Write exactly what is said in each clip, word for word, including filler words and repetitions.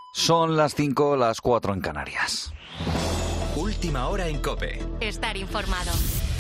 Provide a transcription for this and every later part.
Son las cinco, las cuatro en Canarias. Última hora en COPE. Estar informado.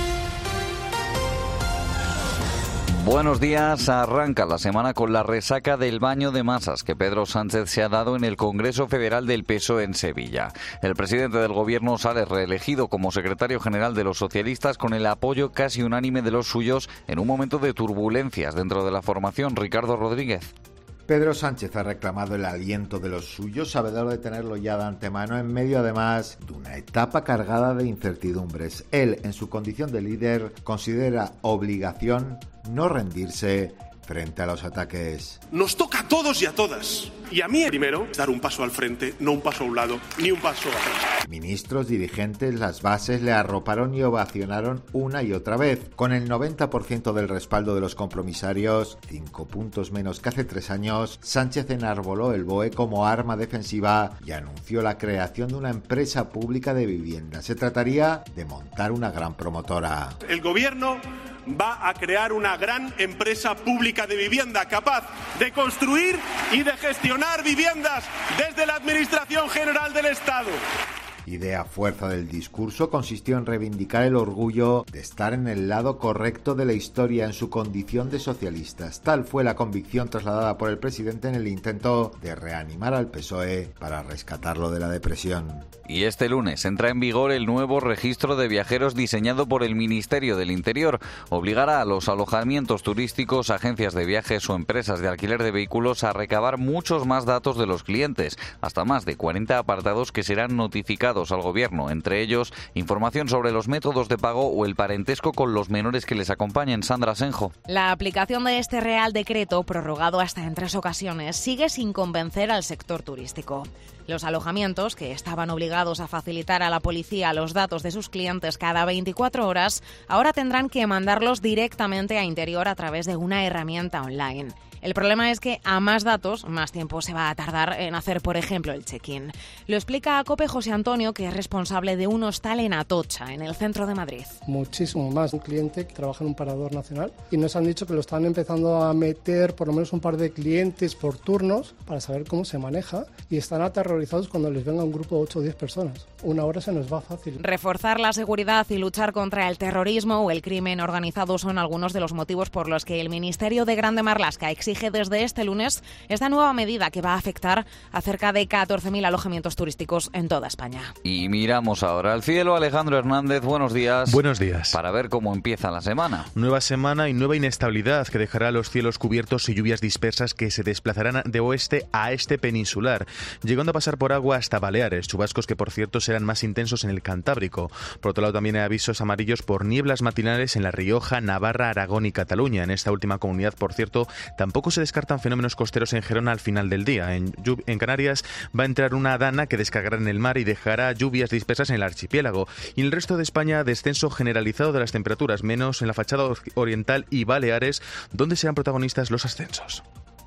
Buenos días. Arranca la semana con la resaca del baño de masas que Pedro Sánchez se ha dado en el Congreso Federal del P S O E en Sevilla. El presidente del Gobierno sale reelegido como secretario general de los socialistas con el apoyo casi unánime de los suyos en un momento de turbulencias dentro de la formación. Ricardo Rodríguez. Pedro Sánchez ha reclamado el aliento de los suyos, sabedor de tenerlo ya de antemano, en medio además de una etapa cargada de incertidumbres. Él, en su condición de líder, considera obligación no rendirse frente a los ataques. Nos toca a todos y a todas. Y a mí primero, dar un paso al frente, no un paso a un lado, ni un paso atrás. Ministros, dirigentes, las bases le arroparon y ovacionaron una y otra vez. Con el noventa por ciento del respaldo de los compromisarios, cinco puntos menos que hace tres años, Sánchez enarboló el B O E como arma defensiva y anunció la creación de una empresa pública de vivienda. Se trataría de montar una gran promotora. El gobierno va a crear una gran empresa pública de vivienda capaz de construir y de gestionar viviendas desde la Administración General del Estado. Idea fuerza del discurso consistió en reivindicar el orgullo de estar en el lado correcto de la historia en su condición de socialistas. Tal fue la convicción trasladada por el presidente en el intento de reanimar al P S O E para rescatarlo de la depresión. Y este lunes entra en vigor el nuevo registro de viajeros diseñado por el Ministerio del Interior. Obligará a los alojamientos turísticos, agencias de viajes o empresas de alquiler de vehículos a recabar muchos más datos de los clientes, hasta más de cuarenta apartados que serán notificados al Gobierno, entre ellos información sobre los métodos de pago o el parentesco con los menores que les acompañen. Sandra Senjo. La aplicación de este Real Decreto, prorrogado hasta en tres ocasiones, sigue sin convencer al sector turístico. Los alojamientos, que estaban obligados a facilitar a la policía los datos de sus clientes cada veinticuatro horas, ahora tendrán que mandarlos directamente a Interior a través de una herramienta online. El problema es que a más datos, más tiempo se va a tardar en hacer, por ejemplo, el check-in. Lo explica a COPE José Antonio, que es responsable de un hostal en Atocha, en el centro de Madrid. Muchísimo más. Un cliente que trabaja en un parador nacional y nos han dicho que lo están empezando a meter por lo menos un par de clientes por turnos para saber cómo se maneja y están aterrorizados cuando les venga un grupo de ocho o diez personas. Una hora se nos va fácil. Reforzar la seguridad y luchar contra el terrorismo o el crimen organizado son algunos de los motivos por los que el Ministerio de Grande Marlaska exige exige desde este lunes esta nueva medida que va a afectar a cerca de catorce mil alojamientos turísticos en toda España. Y miramos ahora al cielo. Alejandro Hernández, buenos días. Buenos días. Para ver cómo empieza la semana. Nueva semana y nueva inestabilidad que dejará los cielos cubiertos y lluvias dispersas que se desplazarán de oeste a este peninsular, llegando a pasar por agua hasta Baleares, chubascos que por cierto serán más intensos en el Cantábrico. Por otro lado también hay avisos amarillos por nieblas matinales en La Rioja, Navarra, Aragón y Cataluña. En esta última comunidad, por cierto, tampoco se descartan fenómenos costeros en Gerona al final del día. En, en Canarias va a entrar una dana que descargará en el mar y dejará lluvias dispersas en el archipiélago. Y en el resto de España, descenso generalizado de las temperaturas, menos en la fachada oriental y Baleares, donde serán protagonistas los ascensos.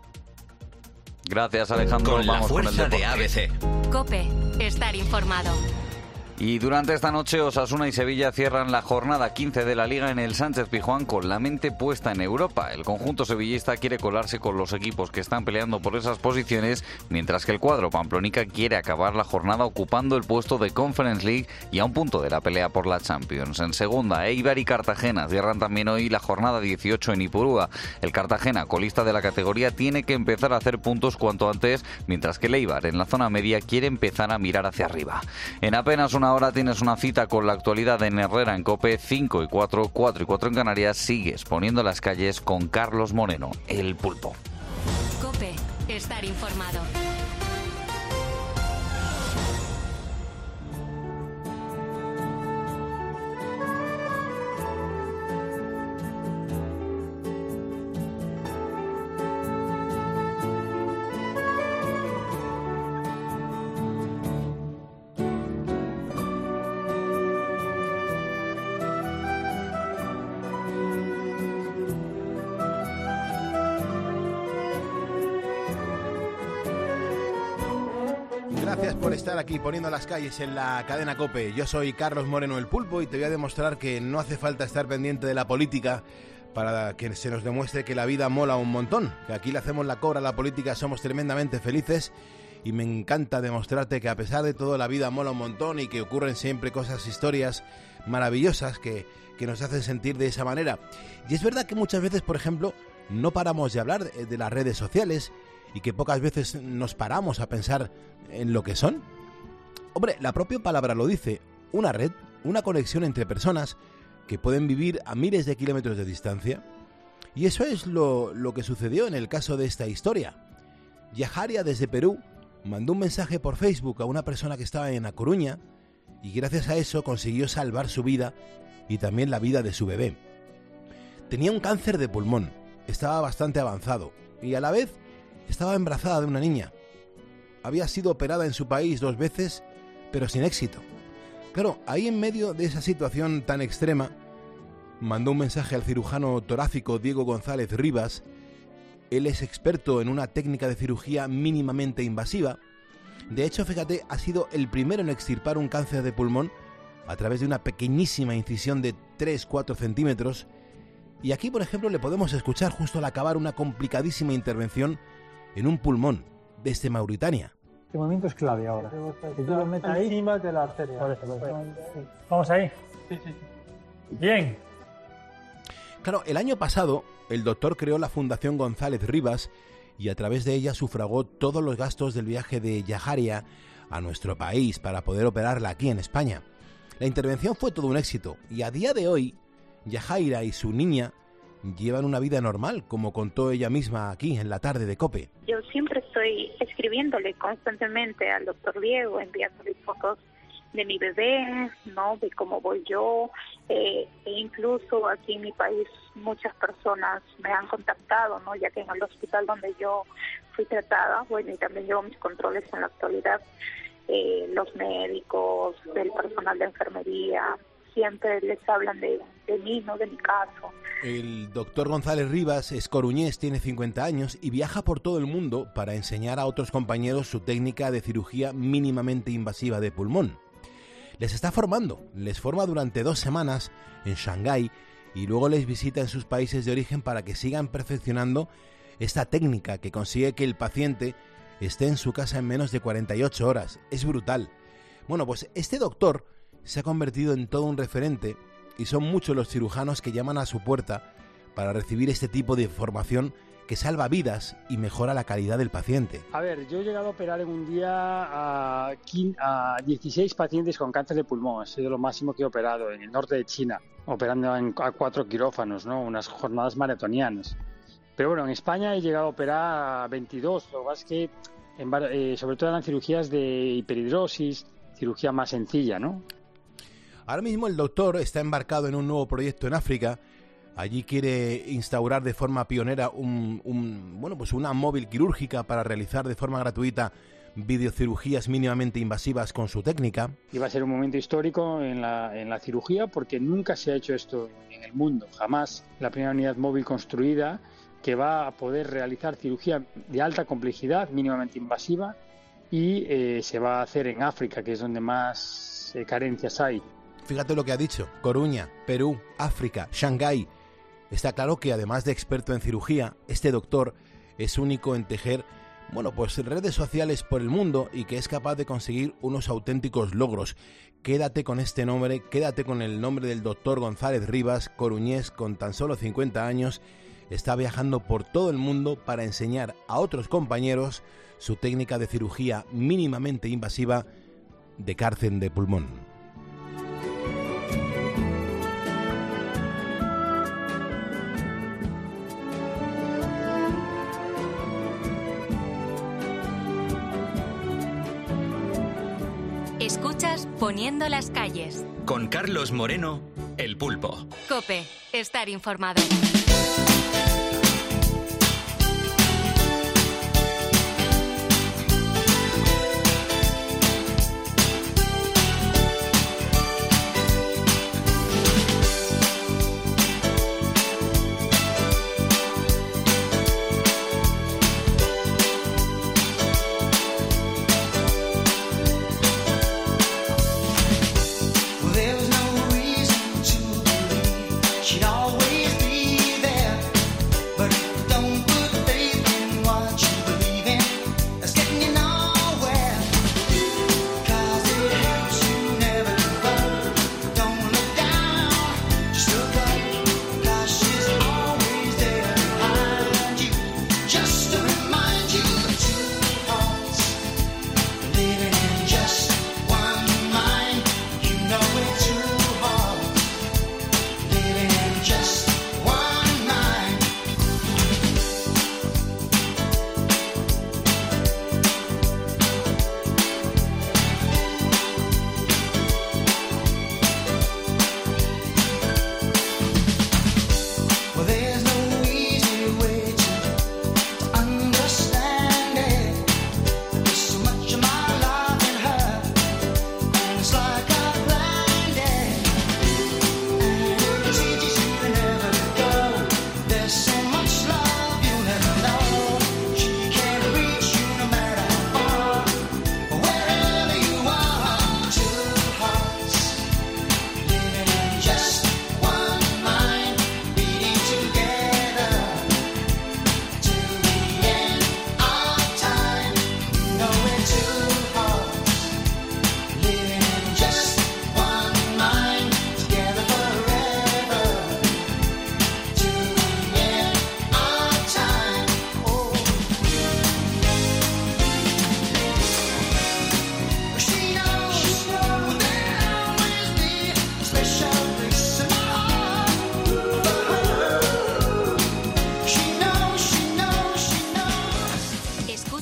Gracias, Alejandro. Con Vamos la fuerza con el de A B C. COPE, estar informado. Y durante esta noche Osasuna y Sevilla cierran la jornada quince de la Liga en el Sánchez-Pizjuán con la mente puesta en Europa. El conjunto sevillista quiere colarse con los equipos que están peleando por esas posiciones, mientras que el cuadro pamplonica quiere acabar la jornada ocupando el puesto de Conference League y a un punto de la pelea por la Champions. En segunda, Eibar y Cartagena cierran también hoy la jornada dieciocho en Ipurúa. El Cartagena, colista de la categoría, tiene que empezar a hacer puntos cuanto antes, mientras que el Eibar, en la zona media, quiere empezar a mirar hacia arriba. En apenas una Ahora tienes una cita con la actualidad en Herrera en COPE. Cinco y cuatro, cuatro y cuatro en Canarias. Sigues poniendo las calles con Carlos Moreno, el Pulpo. COPE, estar informado. Gracias por estar aquí poniendo las calles en la cadena COPE. Yo soy Carlos Moreno, el Pulpo, y te voy a demostrar que no hace falta estar pendiente de la política para que se nos demuestre que la vida mola un montón, que aquí le hacemos la cobra a la política, somos tremendamente felices y me encanta demostrarte que a pesar de todo la vida mola un montón y que ocurren siempre cosas, historias maravillosas que, que nos hacen sentir de esa manera. Y es verdad que muchas veces, por ejemplo, no paramos de hablar de, de las redes sociales y que pocas veces nos paramos a pensar en lo que son. Hombre, la propia palabra lo dice, una red, una conexión entre personas que pueden vivir a miles de kilómetros de distancia. Y eso es lo, lo que sucedió en el caso de esta historia. Yajaria, desde Perú, mandó un mensaje por Facebook a una persona que estaba en A Coruña y gracias a eso consiguió salvar su vida y también la vida de su bebé. Tenía un cáncer de pulmón, estaba bastante avanzado y a la vez estaba embarazada de una niña. Había sido operada en su país dos veces, pero sin éxito. Claro, ahí en medio de esa situación tan extrema, mandó un mensaje al cirujano torácico Diego González Rivas. Él es experto en una técnica de cirugía mínimamente invasiva. De hecho, fíjate, ha sido el primero en extirpar un cáncer de pulmón a través de una pequeñísima incisión de tres a cuatro centímetros. Y aquí, por ejemplo, le podemos escuchar justo al acabar una complicadísima intervención en un pulmón desde Mauritania. Este movimiento es clave ahora. Que tú lo metas ahí. Encima de la arteria. Por eso, por eso. Sí. Vamos ahí. Sí, sí. Bien. Claro, el año pasado el doctor creó la Fundación González Rivas y a través de ella sufragó todos los gastos del viaje de Yajaria a nuestro país para poder operarla aquí en España. La intervención fue todo un éxito y a día de hoy Yajaira y su niña llevan una vida normal, como contó ella misma aquí en la tarde de COPE. Yo siempre estoy escribiéndole constantemente al doctor Diego, enviándole fotos de mi bebé, ¿no? De cómo voy yo, eh, e incluso aquí en mi país muchas personas me han contactado, ¿no? Ya que en el hospital donde yo fui tratada, bueno, y también llevo mis controles en la actualidad, eh, los médicos, el personal de enfermería, siempre les hablan de, de mí, ¿no? De mi caso. El doctor González Rivas es coruñés, tiene cincuenta años y viaja por todo el mundo para enseñar a otros compañeros su técnica de cirugía mínimamente invasiva de pulmón. Les está formando, les forma durante dos semanas en Shanghái y luego les visita en sus países de origen para que sigan perfeccionando esta técnica que consigue que el paciente esté en su casa en menos de cuarenta y ocho horas. Es brutal. Bueno, pues este doctor se ha convertido en todo un referente y son muchos los cirujanos que llaman a su puerta para recibir este tipo de formación que salva vidas y mejora la calidad del paciente. A ver, yo he llegado a operar en un día a, a dieciséis pacientes con cáncer de pulmón. Ha sido lo máximo que he operado en el norte de China, operando en, a cuatro quirófanos, ¿no? Unas jornadas maratonianas. Pero bueno, en España he llegado a operar a veintidós, lo que pasa es que en, eh, sobre todo eran cirugías de hiperhidrosis, cirugía más sencilla, ¿no? Ahora mismo el doctor está embarcado en un nuevo proyecto en África. Allí quiere instaurar de forma pionera un, un, bueno, pues una móvil quirúrgica para realizar de forma gratuita videocirugías mínimamente invasivas con su técnica. Y va a ser un momento histórico en la, en la cirugía porque nunca se ha hecho esto en el mundo, jamás. La primera unidad móvil construida que va a poder realizar cirugía de alta complejidad, mínimamente invasiva, y eh, se va a hacer en África, que es donde más eh, carencias hay. Fíjate lo que ha dicho: Coruña, Perú, África, Shanghái. Está claro que además de experto en cirugía, este doctor es único en tejer, bueno, pues redes sociales por el mundo y que es capaz de conseguir unos auténticos logros. Quédate con este nombre, quédate con el nombre del doctor González Rivas, coruñés con tan solo cincuenta años, está viajando por todo el mundo para enseñar a otros compañeros su técnica de cirugía mínimamente invasiva de cáncer de pulmón. Escuchas Poniendo las calles. Con Carlos Moreno, El Pulpo. COPE, estar informado. She'd always be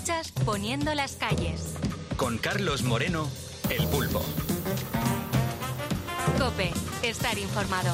Escuchas Poniendo las calles. Con Carlos Moreno, El Pulpo. COPE, estar informado.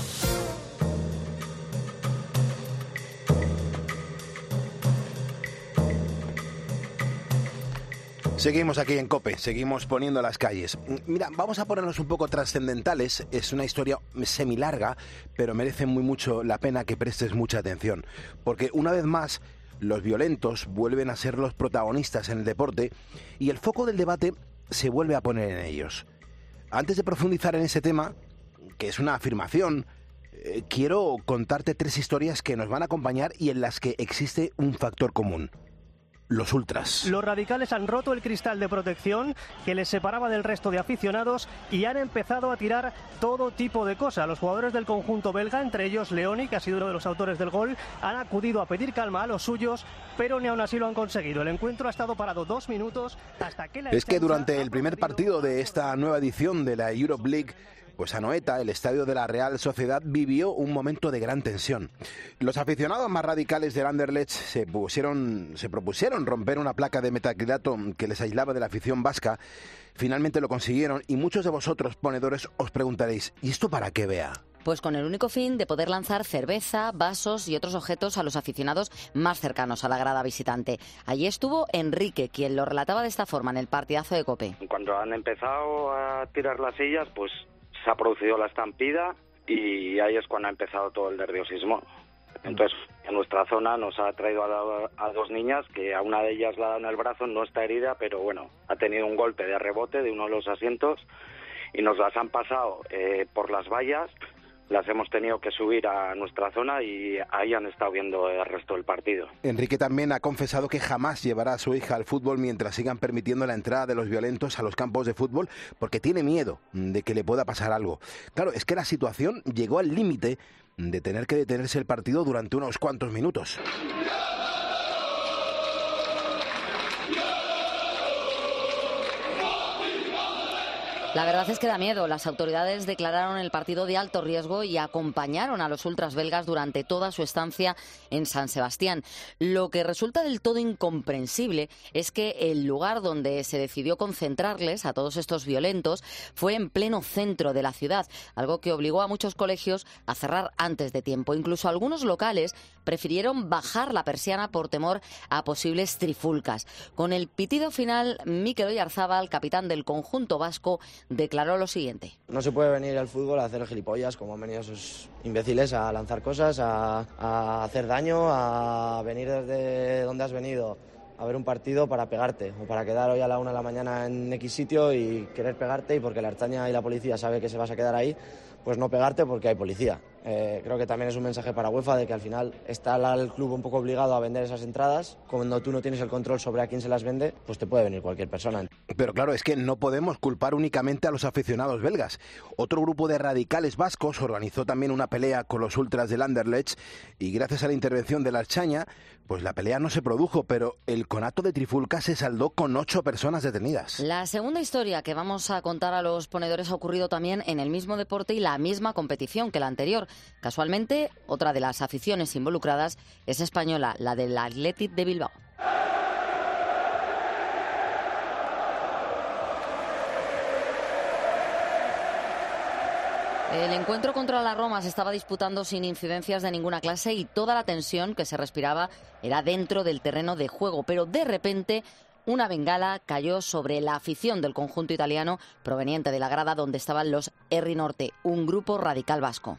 Seguimos aquí en COPE, seguimos poniendo las calles. Mira, vamos a ponernos un poco trascendentales. Es una historia semilarga, pero merece muy mucho la pena que prestes mucha atención. Porque una vez más, los violentos vuelven a ser los protagonistas en el deporte y el foco del debate se vuelve a poner en ellos. Antes de profundizar en ese tema, que es una afirmación, eh, quiero contarte tres historias que nos van a acompañar y en las que existe un factor común. Los ultras. Los radicales han roto el cristal de protección que les separaba del resto de aficionados y han empezado a tirar todo tipo de cosas. Los jugadores del conjunto belga, entre ellos Leoni, que ha sido uno de los autores del gol, han acudido a pedir calma a los suyos, pero ni aún así lo han conseguido. El encuentro ha estado parado dos minutos hasta que la... Es que durante el primer partido de esta nueva edición de la Europe League, pues Anoeta, el estadio de la Real Sociedad, vivió un momento de gran tensión. Los aficionados más radicales del Anderlecht se pusieron, se propusieron romper una placa de metacrilato que les aislaba de la afición vasca. Finalmente lo consiguieron y muchos de vosotros, ponedores, os preguntaréis, ¿y esto para qué, Bea? Pues con el único fin de poder lanzar cerveza, vasos y otros objetos a los aficionados más cercanos a la grada visitante. Allí estuvo Enrique, quien lo relataba de esta forma en el partidazo de COPE. Cuando han empezado a tirar las sillas, pues se ha producido la estampida y ahí es cuando ha empezado todo el nerviosismo. Entonces, en nuestra zona nos ha traído a, la, a dos niñas, que a una de ellas la ha dado en el brazo, no está herida, pero bueno, ha tenido un golpe de rebote de uno de los asientos y nos las han pasado eh, por las vallas, las hemos tenido que subir a nuestra zona y ahí han estado viendo el resto del partido. Enrique también ha confesado que jamás llevará a su hija al fútbol mientras sigan permitiendo la entrada de los violentos a los campos de fútbol porque tiene miedo de que le pueda pasar algo. Claro, es que la situación llegó al límite de tener que detenerse el partido durante unos cuantos minutos. La verdad es que da miedo. Las autoridades declararon el partido de alto riesgo y acompañaron a los ultras belgas durante toda su estancia en San Sebastián. Lo que resulta del todo incomprensible es que el lugar donde se decidió concentrarles a todos estos violentos fue en pleno centro de la ciudad, algo que obligó a muchos colegios a cerrar antes de tiempo. Incluso algunos locales prefirieron bajar la persiana por temor a posibles trifulcas. Con el pitido final, Mikel Oyarzábal, capitán del conjunto vasco, declaró lo siguiente. No se puede venir al fútbol a hacer gilipollas como han venido esos imbéciles, a lanzar cosas, a, a hacer daño, a venir desde donde has venido a ver un partido para pegarte o para quedar hoy a la una de la mañana en X sitio y querer pegarte, y porque la Ertzaintza y la policía sabe que se vas a quedar ahí, pues no pegarte porque hay policía. Eh, creo que también es un mensaje para UEFA de que al final está el club un poco obligado a vender esas entradas. Cuando tú no tienes el control sobre a quién se las vende, pues te puede venir cualquier persona. Pero claro, es que no podemos culpar únicamente a los aficionados belgas. Otro grupo de radicales vascos organizó también una pelea con los ultras del Anderlecht y gracias a la intervención de la Ertzaintza, pues la pelea no se produjo, pero el conato de trifulca se saldó con ocho personas detenidas. La segunda historia que vamos a contar a los ponedores ha ocurrido también en el mismo deporte y la misma competición que la anterior. Casualmente, otra de las aficiones involucradas es española, la del Athletic de Bilbao. El encuentro contra la Roma se estaba disputando sin incidencias de ninguna clase y toda la tensión que se respiraba era dentro del terreno de juego, pero de repente una bengala cayó sobre la afición del conjunto italiano proveniente de la grada donde estaban los Herri Norte, un grupo radical vasco.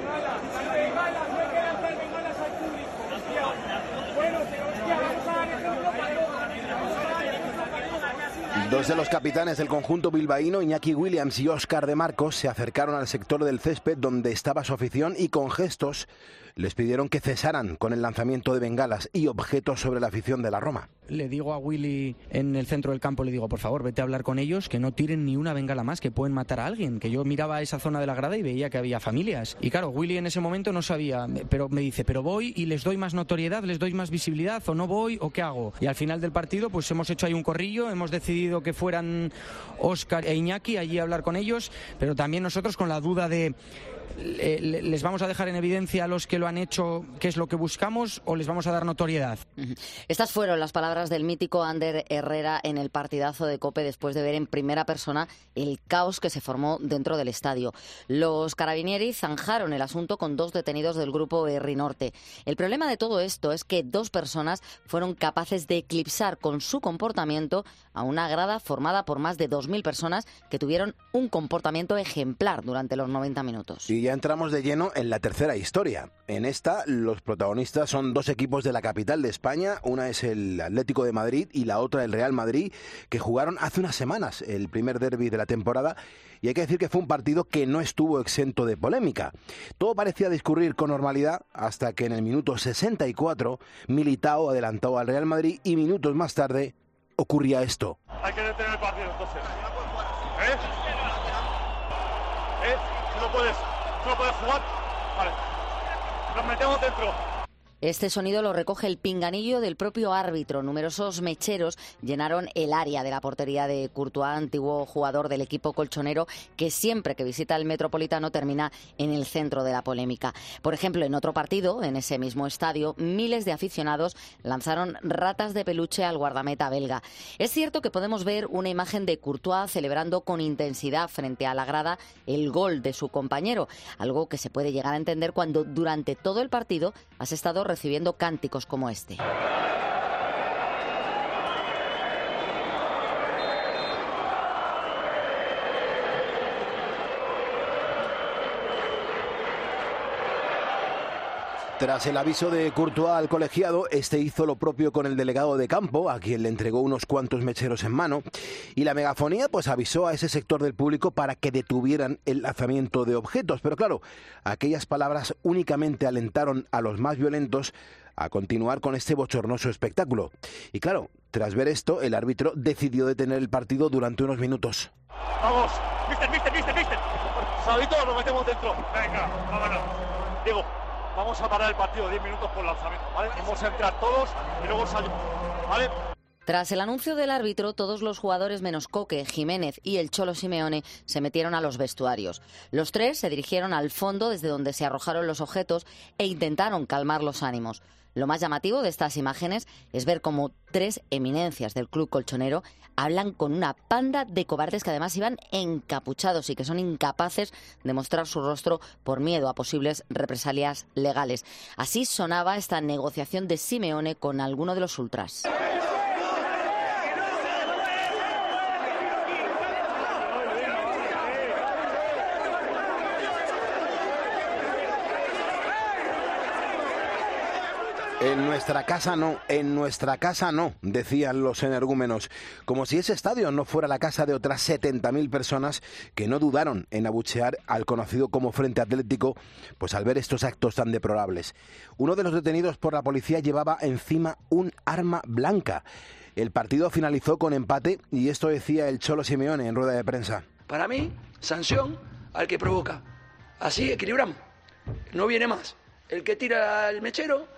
Dos de los capitanes del conjunto bilbaíno, Iñaki Williams y Óscar de Marcos, se acercaron al sector del césped donde estaba su afición y con gestos les pidieron que cesaran con el lanzamiento de bengalas y objetos sobre la afición de la Roma. Le digo a Willy en el centro del campo, le digo, por favor, vete a hablar con ellos, que no tiren ni una bengala más, que pueden matar a alguien. Que yo miraba esa zona de la grada y veía que había familias. Y claro, Willy en ese momento no sabía, pero me dice, pero voy y les doy más notoriedad, les doy más visibilidad, o no voy, o qué hago. Y al final del partido, pues hemos hecho ahí un corrillo, hemos decidido que fueran Óscar e Iñaki allí a hablar con ellos, pero también nosotros con la duda de eh, ¿les vamos a dejar en evidencia a los que lo han hecho qué es lo que buscamos o les vamos a dar notoriedad? Estas fueron las palabras del mítico Ander Herrera en el partidazo de COPE después de ver en primera persona el caos que se formó dentro del estadio. Los carabinieri zanjaron el asunto con dos detenidos del grupo Herri Norte. El problema de todo esto es que dos personas fueron capaces de eclipsar con su comportamiento a una grada formada por más de dos mil personas que tuvieron un comportamiento ejemplar durante los noventa minutos. Y ya entramos de lleno en la tercera historia. En esta, los protagonistas son dos equipos de la capital de España. Una es el Atlético de Madrid y la otra el Real Madrid, que jugaron hace unas semanas el primer derbi de la temporada. Y hay que decir que fue un partido que no estuvo exento de polémica. Todo parecía discurrir con normalidad hasta que en el minuto sesenta y cuatro Militao adelantó al Real Madrid y minutos más tarde ocurría esto. Hay que detener el partido entonces. ¿Eh? ¿Eh? ¿Tú no puedes, tú no puedes jugar? Vale. Nos metemos dentro. Este sonido lo recoge el pinganillo del propio árbitro. Numerosos mecheros llenaron el área de la portería de Courtois, antiguo jugador del equipo colchonero que siempre que visita el Metropolitano termina en el centro de la polémica. Por ejemplo, en otro partido, en ese mismo estadio, miles de aficionados lanzaron ratas de peluche al guardameta belga. Es cierto que podemos ver una imagen de Courtois celebrando con intensidad frente a la grada el gol de su compañero, algo que se puede llegar a entender cuando durante todo el partido has estado recibiendo cánticos como este. Tras el aviso de Courtois al colegiado, este hizo lo propio con el delegado de campo, a quien le entregó unos cuantos mecheros en mano, y la megafonía pues avisó a ese sector del público para que detuvieran el lanzamiento de objetos. Pero claro, aquellas palabras únicamente alentaron a los más violentos a continuar con este bochornoso espectáculo. Y claro, tras ver esto, el árbitro decidió detener el partido durante unos minutos. Vamos, mister, mister, mister, mister. Saladitos, nos metemos dentro. Venga, vámonos. Diego, vamos a parar el partido diez minutos por lanzamiento, ¿vale? Vamos a entrar todos y luego salimos, ¿vale? Tras el anuncio del árbitro, todos los jugadores menos Coque, Jiménez y el Cholo Simeone se metieron a los vestuarios. Los tres se dirigieron al fondo desde donde se arrojaron los objetos e intentaron calmar los ánimos. Lo más llamativo de estas imágenes es ver cómo tres eminencias del club colchonero hablan con una panda de cobardes que además iban encapuchados y que son incapaces de mostrar su rostro por miedo a posibles represalias legales. Así sonaba esta negociación de Simeone con alguno de los ultras. En nuestra casa no, en nuestra casa no, decían los energúmenos, como si ese estadio no fuera la casa de otras setenta mil personas que no dudaron en abuchear al conocido como Frente Atlético, pues al ver estos actos tan deplorables. Uno de los detenidos por la policía llevaba encima un arma blanca. El partido finalizó con empate y esto decía el Cholo Simeone en rueda de prensa. Para mí, sanción al que provoca. Así equilibramos. No viene más. El que tira el mechero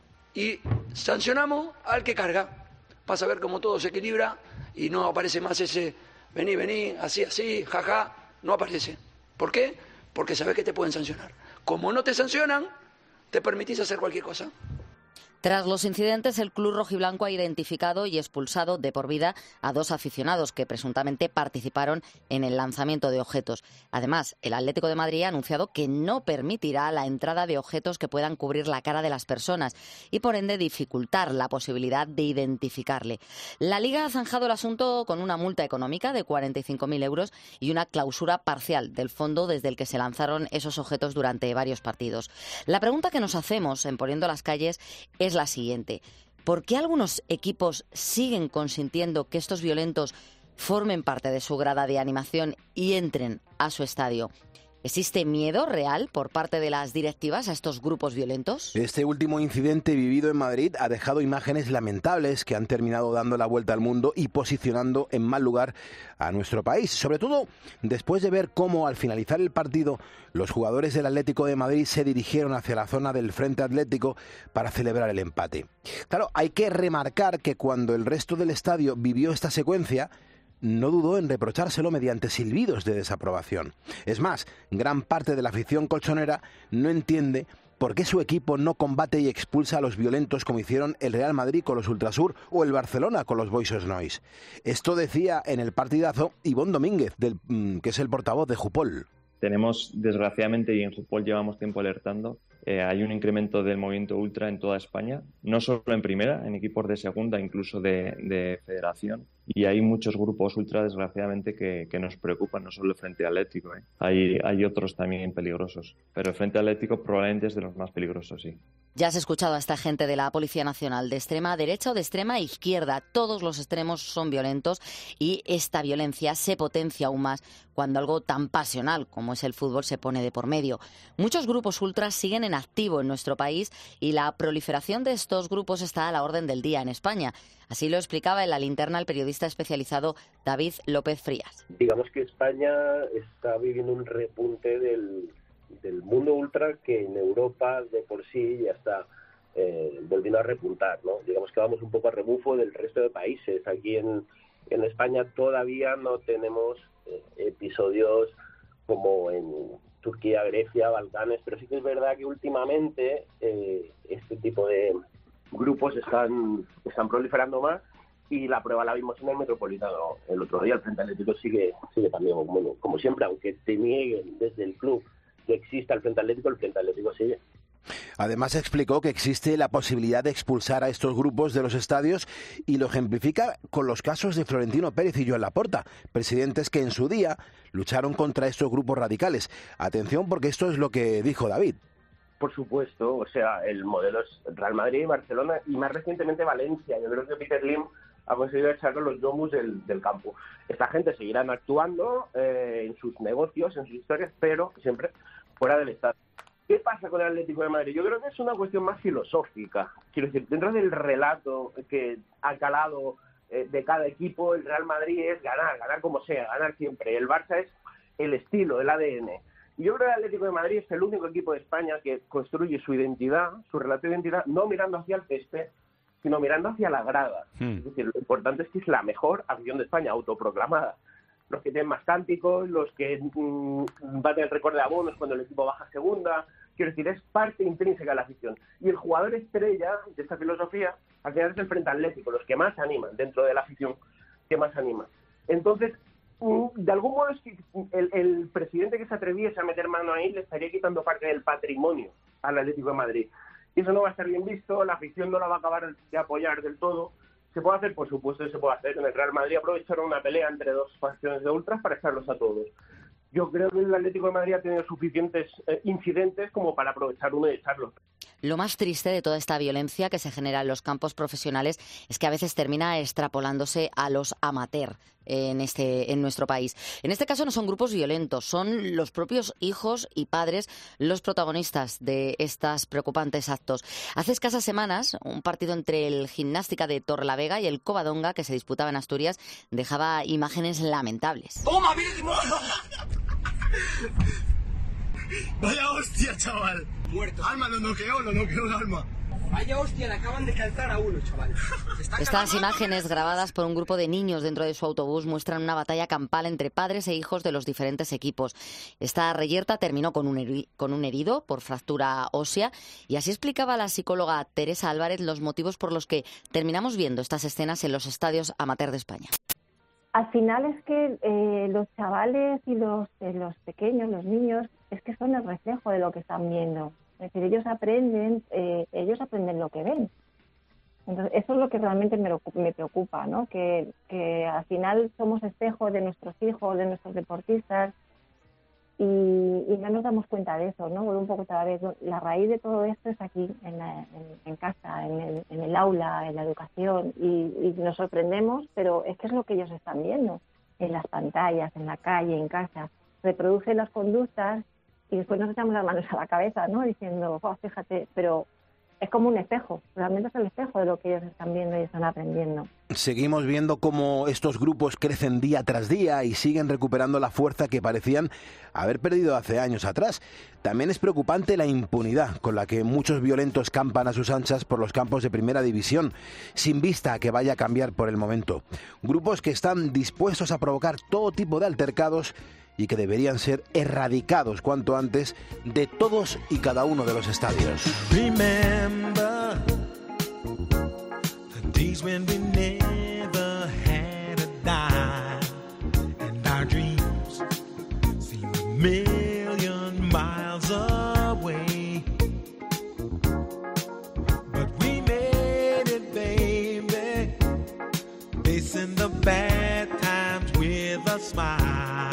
y sancionamos al que carga. Vas a ver cómo todo se equilibra y no aparece más ese vení, vení, así, así, jaja. No aparece. ¿Por qué? Porque sabes que te pueden sancionar. Como no te sancionan, te permitís hacer cualquier cosa. Tras los incidentes, el club rojiblanco ha identificado y expulsado de por vida a dos aficionados que presuntamente participaron en el lanzamiento de objetos. Además, el Atlético de Madrid ha anunciado que no permitirá la entrada de objetos que puedan cubrir la cara de las personas y, por ende, dificultar la posibilidad de identificarle. La Liga ha zanjado el asunto con una multa económica de cuarenta y cinco mil euros y una clausura parcial del fondo desde el que se lanzaron esos objetos durante varios partidos. La pregunta que nos hacemos en Poniendo las Calles es la siguiente: ¿por qué algunos equipos siguen consintiendo que estos violentos formen parte de su grada de animación y entren a su estadio? ¿Existe miedo real por parte de las directivas a estos grupos violentos? Este último incidente vivido en Madrid ha dejado imágenes lamentables que han terminado dando la vuelta al mundo y posicionando en mal lugar a nuestro país. Sobre todo después de ver cómo al finalizar el partido los jugadores del Atlético de Madrid se dirigieron hacia la zona del Frente Atlético para celebrar el empate. Claro, hay que remarcar que cuando el resto del estadio vivió esta secuencia, no dudó en reprochárselo mediante silbidos de desaprobación. Es más, gran parte de la afición colchonera no entiende por qué su equipo no combate y expulsa a los violentos como hicieron el Real Madrid con los Ultrasur o el Barcelona con los Boys Nois. Esto decía en el partidazo Ivón Domínguez, del, que es el portavoz de Jupol. Tenemos, desgraciadamente, y en Jupol llevamos tiempo alertando, eh, hay un incremento del movimiento ultra en toda España, no solo en primera, en equipos de segunda, incluso de, de federación. Y hay muchos grupos ultra, desgraciadamente, que, que nos preocupan, no solo el Frente Atlético, ¿eh? Hay, hay otros también peligrosos, pero el Frente Atlético probablemente es de los más peligrosos, sí. Ya has escuchado a esta gente de la Policía Nacional, de extrema derecha o de extrema izquierda. Todos los extremos son violentos y esta violencia se potencia aún más cuando algo tan pasional como es el fútbol se pone de por medio. Muchos grupos ultras siguen en activo en nuestro país y la proliferación de estos grupos está a la orden del día en España. Así lo explicaba en La Linterna el periodista especializado David López Frías. Digamos que España está viviendo un repunte del, del mundo ultra que en Europa de por sí ya está eh, volviendo a repuntar, ¿no? Digamos que vamos un poco a rebufo del resto de países. Aquí en, en España todavía no tenemos eh, episodios como en Turquía, Grecia, Balcanes, pero sí que es verdad que últimamente eh, este tipo de grupos están, están proliferando más y la prueba la vimos en el Metropolitano el otro día. El Frente Atlético sigue, sigue también, bueno, como siempre, aunque te nieguen desde el club que exista el Frente Atlético, el Frente Atlético sigue. Además explicó que existe la posibilidad de expulsar a estos grupos de los estadios y lo ejemplifica con los casos de Florentino Pérez y Joan Laporta, presidentes que en su día lucharon contra estos grupos radicales. Atención, porque esto es lo que dijo David. Por supuesto, o sea, el modelo es Real Madrid y Barcelona y más recientemente Valencia. Yo creo que Peter Lim ha conseguido echarle los domus del, del campo. Esta gente seguirán actuando eh, en sus negocios, en sus historias, pero siempre fuera del Estado. ¿Qué pasa con el Atlético de Madrid? Yo creo que es una cuestión más filosófica. Quiero decir, dentro del relato que ha calado eh, de cada equipo, el Real Madrid es ganar, ganar como sea, ganar siempre. El Barça es el estilo, el A D N. Y yo creo que el Atlético de Madrid es el único equipo de España que construye su identidad, su relato de identidad, no mirando hacia el césped, sino mirando hacia la grada. Hmm. Es decir, lo importante es que es la mejor afición de España, autoproclamada. Los que tienen más cánticos, los que mmm, baten el récord de abonos cuando el equipo baja a segunda. Quiero decir, es parte intrínseca de la afición. Y el jugador estrella de esta filosofía, al final es el Frente Atlético, los que más animan dentro de la afición, que más animan. Entonces, de algún modo es que el, el presidente que se atreviese a meter mano ahí le estaría quitando parte del patrimonio al Atlético de Madrid. Y eso no va a estar bien visto, la afición no la va a acabar de apoyar del todo. ¿Se puede hacer? Por supuesto que se puede hacer. En el Real Madrid aprovecharon una pelea entre dos facciones de ultras para echarlos a todos. Yo creo que el Atlético de Madrid ha tenido suficientes eh, incidentes como para aprovechar uno y echarlo. Lo más triste de toda esta violencia que se genera en los campos profesionales es que a veces termina extrapolándose a los amateurs en, este, en nuestro país. En este caso no son grupos violentos, son los propios hijos y padres los protagonistas de estos preocupantes actos. Hace escasas semanas, un partido entre el Gimnástica de Torrelavega y el Covadonga, que se disputaba en Asturias, dejaba imágenes lamentables. ¡Toma, mismo! Vaya hostia, chaval. Muerto. Alma lo noqueó, lo noqueó el alma. Vaya hostia, le acaban de calzar a uno, chaval. Estas imágenes grabadas por un grupo de niños dentro de su autobús muestran una batalla campal entre padres e hijos de los diferentes equipos. Esta reyerta terminó con un, heri- con un herido por fractura ósea y así explicaba la psicóloga Teresa Álvarez los motivos por los que terminamos viendo estas escenas en los estadios amateur de España. Al final es que eh, los chavales y los, eh, los pequeños, los niños, es que son el reflejo de lo que están viendo. Es decir, ellos aprenden, eh, ellos aprenden lo que ven. Entonces, eso es lo que realmente me, me preocupa, ¿no? Que, que al final somos espejo de nuestros hijos, de nuestros deportistas, y, y no nos damos cuenta de eso, ¿no? Vuelvo un poco cada vez. La raíz de todo esto es aquí, en, la, en, en casa, en el, en el aula, en la educación, y, y nos sorprendemos, pero es que es lo que ellos están viendo en las pantallas, en la calle, en casa. Reproducen las conductas y después nos echamos las manos a la cabeza, ¿no? Diciendo, oh, fíjate, pero es como un espejo, realmente es el espejo de lo que ellos están viendo y están aprendiendo. Seguimos viendo cómo estos grupos crecen día tras día y siguen recuperando la fuerza que parecían haber perdido hace años atrás. También es preocupante la impunidad con la que muchos violentos campan a sus anchas por los campos de primera división, sin vista a que vaya a cambiar por el momento. Grupos que están dispuestos a provocar todo tipo de altercados y que deberían ser erradicados cuanto antes de todos y cada uno de los estadios. Remember the days when we never had a dime and our dreams seemed a million miles away, but we made it, baby, facing the bad times with a smile.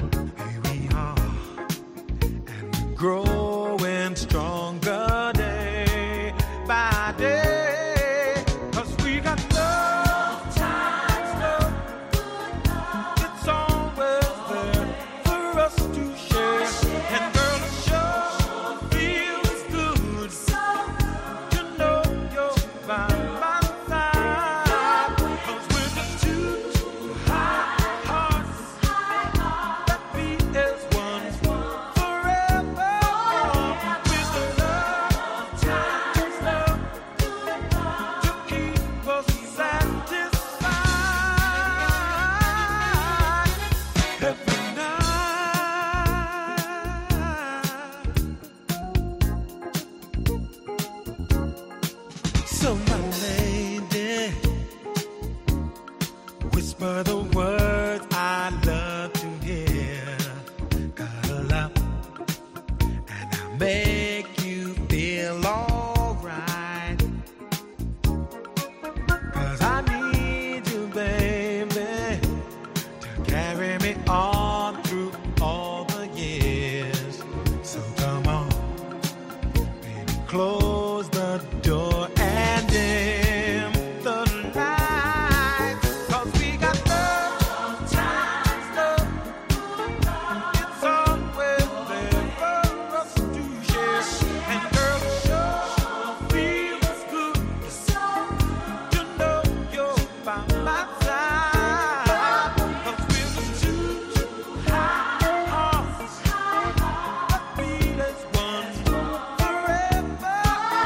Growing stronger day by day, 'cause we got love times love. It's always there for us to share. And girl, it sure feels good to know you're by my side. 'Cause we're just two high hearts that beat as one. So my lady, whisper the words I love to hear. Cuddle up and I'll make you feel alright. 'Cause I need you, baby, to carry me on through all the years. So come on, baby, close the door and dim the lights, 'cause we got love times love. It's always there for us to share. And girl, it sure feels good to know you're by my side. 'Cause we're just two high hearts that beat as one forever.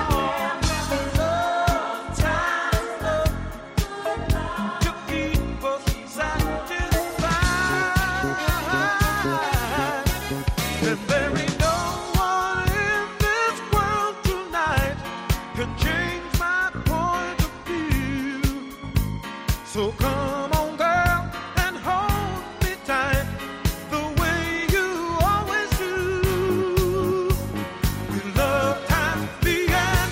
So come on, girl, and hold me tight the way you always do. With love times began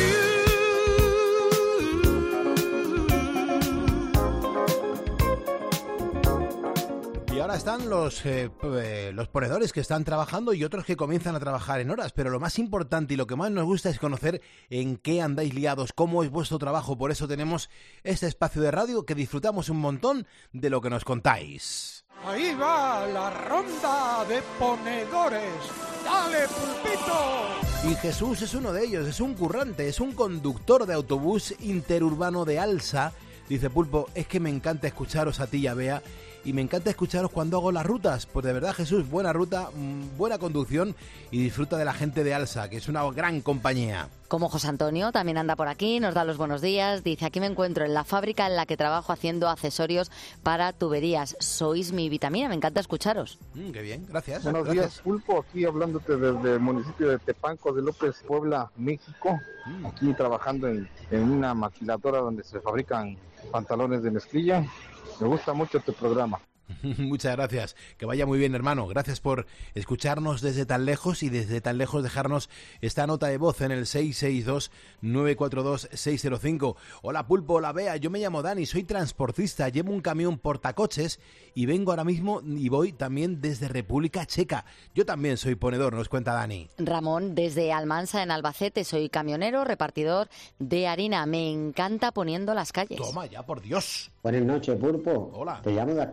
Y ahora están los, eh, eh, los ponedores que están trabajando y otros que comienzan a trabajar en horas, pero lo más importante y lo que más nos gusta es conocer en qué andáis liados, cómo es vuestro trabajo. Por eso tenemos este espacio de radio que disfrutamos un montón de lo que nos contáis. Ahí va la ronda de ponedores. ¡Dale, Pulpito! Y Jesús es uno de ellos, es un currante, es un conductor de autobús interurbano de Alsa. Dice: Pulpo, es que me encanta escucharos a ti y a Bea, y me encanta escucharos cuando hago las rutas. Pues de verdad, Jesús, buena ruta, buena conducción y disfruta de la gente de Alsa, que es una gran compañía. Como José Antonio, también anda por aquí, nos da los buenos días. Dice: aquí me encuentro en la fábrica en la que trabajo haciendo accesorios para tuberías. Sois mi vitamina, me encanta escucharos. Mm, qué bien, gracias. Buenos gracias. días, Pulpo, aquí hablándote desde el municipio de Tepanco de López, Puebla, México. Mm. Aquí trabajando en, en una maquiladora donde se fabrican pantalones de mezclilla. Me gusta mucho tu programa. Muchas gracias, que vaya muy bien, hermano. Gracias por escucharnos desde tan lejos y desde tan lejos dejarnos esta nota de voz en el seis seis dos, nueve cuatro dos, seis cero cinco. Hola Pulpo, hola Bea, yo me llamo Dani, soy transportista, llevo un camión portacoches y vengo ahora mismo y voy también desde República Checa. Yo también soy ponedor, nos cuenta Dani. Ramón, desde Almansa en Albacete, soy camionero, repartidor de harina. Me encanta poniendo las calles. Toma ya, por Dios. Buenas noches, Pulpo. Hola. Te llamo de aquí de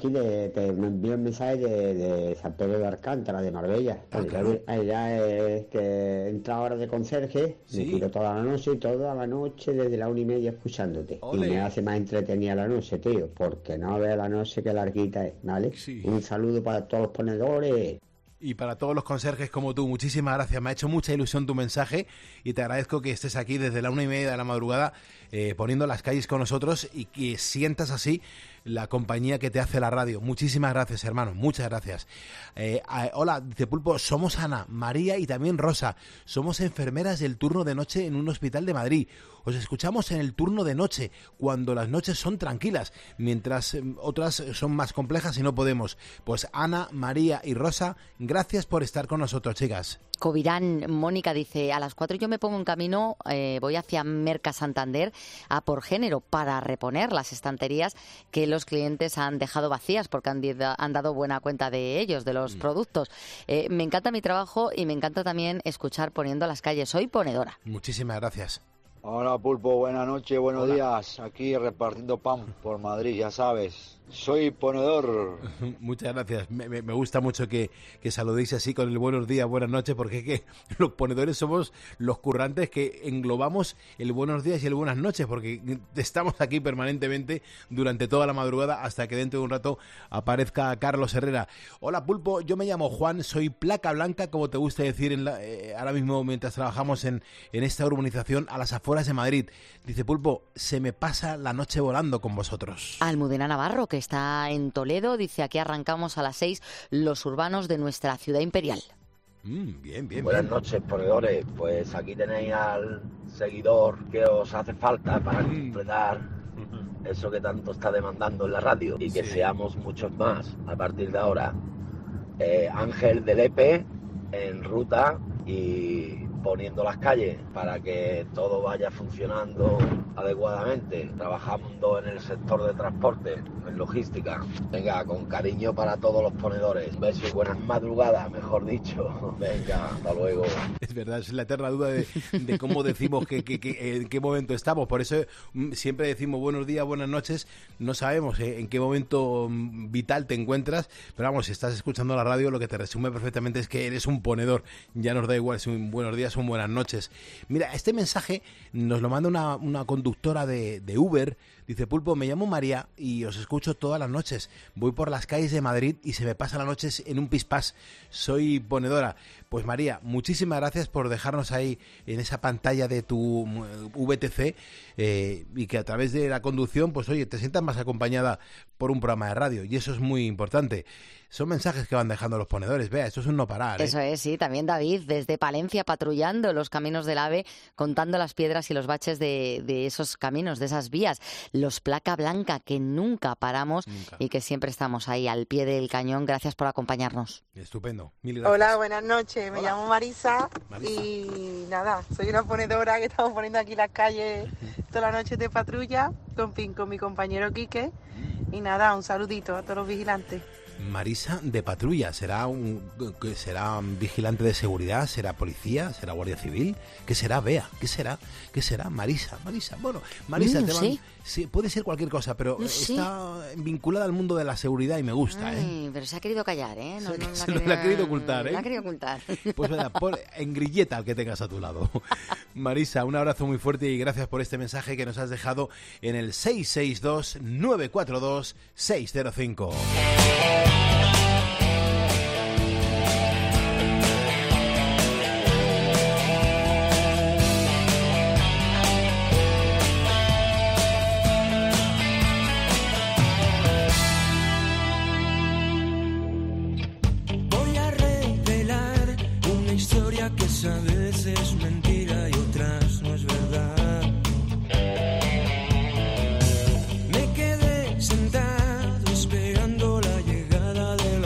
te, te me envió un mensaje de, de San Pedro de Alcántara, de Marbella. Ah, Porque claro. allá es que entra ahora de conserje, Sí. me tiro toda la noche y toda la noche desde la una y media escuchándote. Ole. Y me hace más entretenida la noche, tío, porque no vea la noche que larguita es, ¿vale? Un saludo para todos los ponedores. Y para todos los conserjes como tú, muchísimas gracias. Me ha hecho mucha ilusión tu mensaje y te agradezco que estés aquí desde la una y media de la madrugada eh, poniendo las calles con nosotros y que sientas así la compañía que te hace la radio. Muchísimas gracias, hermano. Muchas gracias. Eh, a, hola, dice Pulpo, somos Ana, María y también Rosa. Somos enfermeras del turno de noche en un hospital de Madrid. Os escuchamos en el turno de noche, cuando las noches son tranquilas, mientras eh, otras son más complejas y no podemos. Pues Ana, María y Rosa, gracias por estar con nosotros, chicas. Covirán, Mónica dice, a las cuatro yo me pongo en camino, eh, voy hacia Merca Santander a por género para reponer las estanterías que los clientes han dejado vacías porque han, han dado buena cuenta de ellos, de los mm. productos. Eh, me encanta mi trabajo y me encanta también escuchar Poniendo las calles. Soy ponedora. Muchísimas gracias. Hola Pulpo, buenas noches, buenos Hola. días. Aquí repartiendo pan por Madrid, ya sabes. Soy ponedor. Muchas gracias. Me, me, me gusta mucho que, que saludéis así con el buenos días, buenas noches, porque es que los ponedores somos los currantes que englobamos el buenos días y el buenas noches, porque estamos aquí permanentemente durante toda la madrugada hasta que dentro de un rato aparezca Carlos Herrera. Hola Pulpo, yo me llamo Juan, soy placa blanca, como te gusta decir en la, eh, ahora mismo mientras trabajamos en, en esta urbanización a las afueras de Madrid. Dice Pulpo, se me pasa la noche volando con vosotros. Almudena Navarro, que está en Toledo, dice, aquí arrancamos a las seis los urbanos de nuestra ciudad imperial. Mm, bien, bien, Buenas bien. noches, ponedores. Pues aquí tenéis al seguidor que os hace falta para completar eso que tanto está demandando en la radio y que Sí. seamos muchos más a partir de ahora. Eh, Ángel de Lepe en ruta y poniendo las calles para que todo vaya funcionando adecuadamente, trabajando en el sector de transporte, en logística. Venga, con cariño para todos los ponedores. Un beso y buenas madrugadas, mejor dicho. Venga, hasta luego. Es verdad, es la eterna duda de, de cómo decimos que, que, que, en qué momento estamos. Por eso mm, siempre decimos buenos días, buenas noches. No sabemos eh, en qué momento mm, vital te encuentras, pero vamos, si estás escuchando la radio, lo que te resume perfectamente es que eres un ponedor. Ya nos da igual si un buenos días o un buenas noches. Mira, este mensaje nos lo manda una, una conductora de, de Uber. Dice, Pulpo, me llamo María y os escucho todas las noches. Voy por las calles de Madrid y se me pasa las noches en un pispás. Soy ponedora. Pues María, muchísimas gracias por dejarnos ahí en esa pantalla de tu V T C eh, y que a través de la conducción, pues oye, te sientas más acompañada por un programa de radio y eso es muy importante. Son mensajes que van dejando los ponedores. Vea, esto es un no parar, ¿eh? Eso es, sí. También David, desde Palencia, patrullando los caminos del AVE, contando las piedras y los baches de, de esos caminos, de esas vías. Los placa blanca, que nunca paramos nunca. Y que siempre estamos ahí al pie del cañón. Gracias por acompañarnos. Estupendo. Mil gracias. Hola, buenas noches. Me Hola. llamo Marisa, Marisa y nada, soy una ponedora que estamos poniendo aquí las calles toda la noche de patrulla con, con mi compañero Quique. Y nada, un saludito a todos los vigilantes. Marisa de patrulla, ¿será un será un vigilante de seguridad? ¿Será policía? ¿Será guardia civil? ¿Qué será, Bea? ¿Qué será? ¿Qué será? Marisa, Marisa. Bueno, Marisa, mm, te van, ¿sí? sí, puede ser cualquier cosa, pero ¿sí? está vinculada al mundo de la seguridad y me gusta, Ay, ¿eh? Pero se ha querido callar, ¿eh? No, se, no, se la, lo quería, ha querido ocultar, ¿eh? La ha querido ocultar. Pues venga, pon en grilleta al que tengas a tu lado. Marisa, un abrazo muy fuerte y gracias por este mensaje que nos has dejado en el seis seis dos, nueve cuatro dos, seis cero cinco. Voy a revelar una historia que a veces es mentira y otras no es verdad. Me quedé sentado esperando la llegada del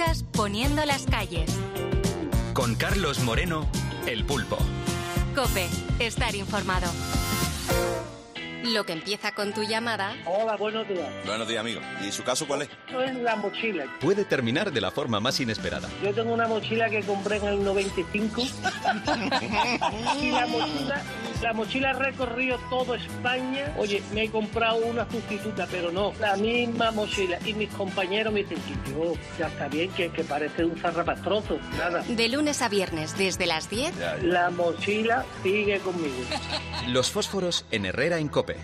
Escuchas Poniendo las calles. Con Carlos Moreno, El Pulpo. COPE, estar informado. Lo que empieza con tu llamada. Hola, buenos días. Buenos días, amigo. ¿Y su caso cuál es? Esto es la mochila. Puede terminar de la forma más inesperada. Yo tengo una mochila que compré en el noventa y cinco. Y la mochila, la mochila ha recorrido toda España. Oye, me he comprado una sustituta, pero no, la misma mochila. Y mis compañeros me dicen, yo, ya está bien, que, que parece un zarrapastrozo. Nada. De lunes a viernes, desde las diez. La mochila sigue conmigo. Los fósforos en Herrera en COPE.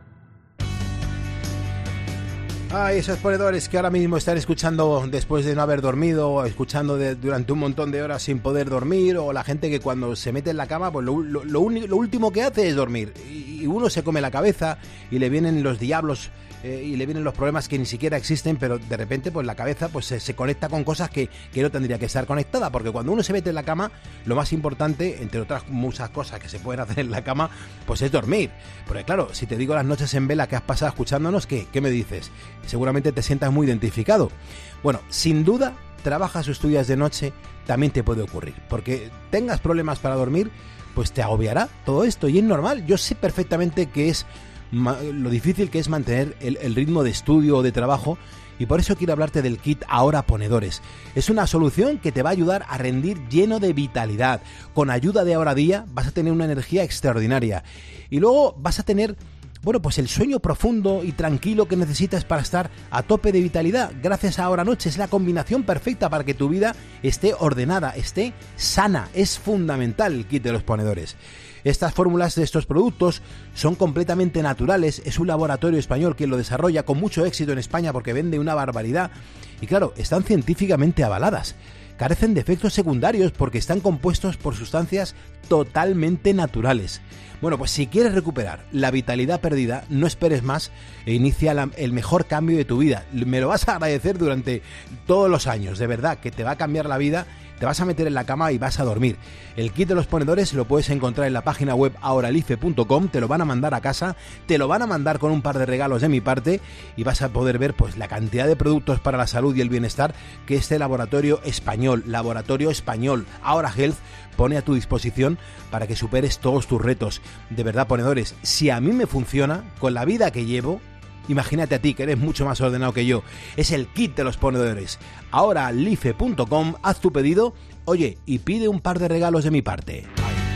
Ay, esos ponedores que ahora mismo están escuchando después de no haber dormido, o escuchando de, durante un montón de horas sin poder dormir, o la gente que cuando se mete en la cama, pues lo, lo, lo, único, lo último que hace es dormir. Y, y uno se come la cabeza y le vienen los diablos eh, y le vienen los problemas que ni siquiera existen, pero de repente pues la cabeza pues se, se conecta con cosas que, que no tendría que estar conectada, porque cuando uno se mete en la cama, lo más importante, entre otras muchas cosas que se pueden hacer en la cama, pues es dormir. Porque claro, si te digo las noches en vela que has pasado escuchándonos, ¿qué, qué me dices? Seguramente te sientas muy identificado. Bueno, sin duda, trabajas o estudias de noche, también te puede ocurrir, porque tengas problemas para dormir, pues te agobiará todo esto, y es normal. Yo sé perfectamente que es ma- lo difícil que es mantener el, el ritmo de estudio o de trabajo, y por eso quiero hablarte del kit Ahora Ponedores. Es una solución que te va a ayudar a rendir lleno de vitalidad. Con ayuda de Ahora Día vas a tener una energía extraordinaria, y luego vas a tener, bueno, pues el sueño profundo y tranquilo que necesitas para estar a tope de vitalidad. Gracias a Ahora Noche es la combinación perfecta para que tu vida esté ordenada, esté sana. Es fundamental el kit de los ponedores. Estas fórmulas de estos productos son completamente naturales. Es un laboratorio español que lo desarrolla con mucho éxito en España porque vende una barbaridad. Y claro, están científicamente avaladas. Carecen de efectos secundarios porque están compuestos por sustancias totalmente naturales. Bueno, pues si quieres recuperar la vitalidad perdida, no esperes más e inicia la, el mejor cambio de tu vida. Me lo vas a agradecer durante todos los años, de verdad, que te va a cambiar la vida. Te vas a meter en la cama y vas a dormir. El kit de los ponedores lo puedes encontrar en la página web ahoralife punto com, te lo van a mandar a casa, te lo van a mandar con un par de regalos de mi parte, y vas a poder ver pues la cantidad de productos para la salud y el bienestar que este laboratorio español, laboratorio español, Ahora Health, pone a tu disposición para que superes todos tus retos. De verdad, ponedores, si a mí me funciona, con la vida que llevo, imagínate a ti, que eres mucho más ordenado que yo. Es el kit de los ponedores. ahoralife punto com, haz tu pedido, oye, y pide un par de regalos de mi parte.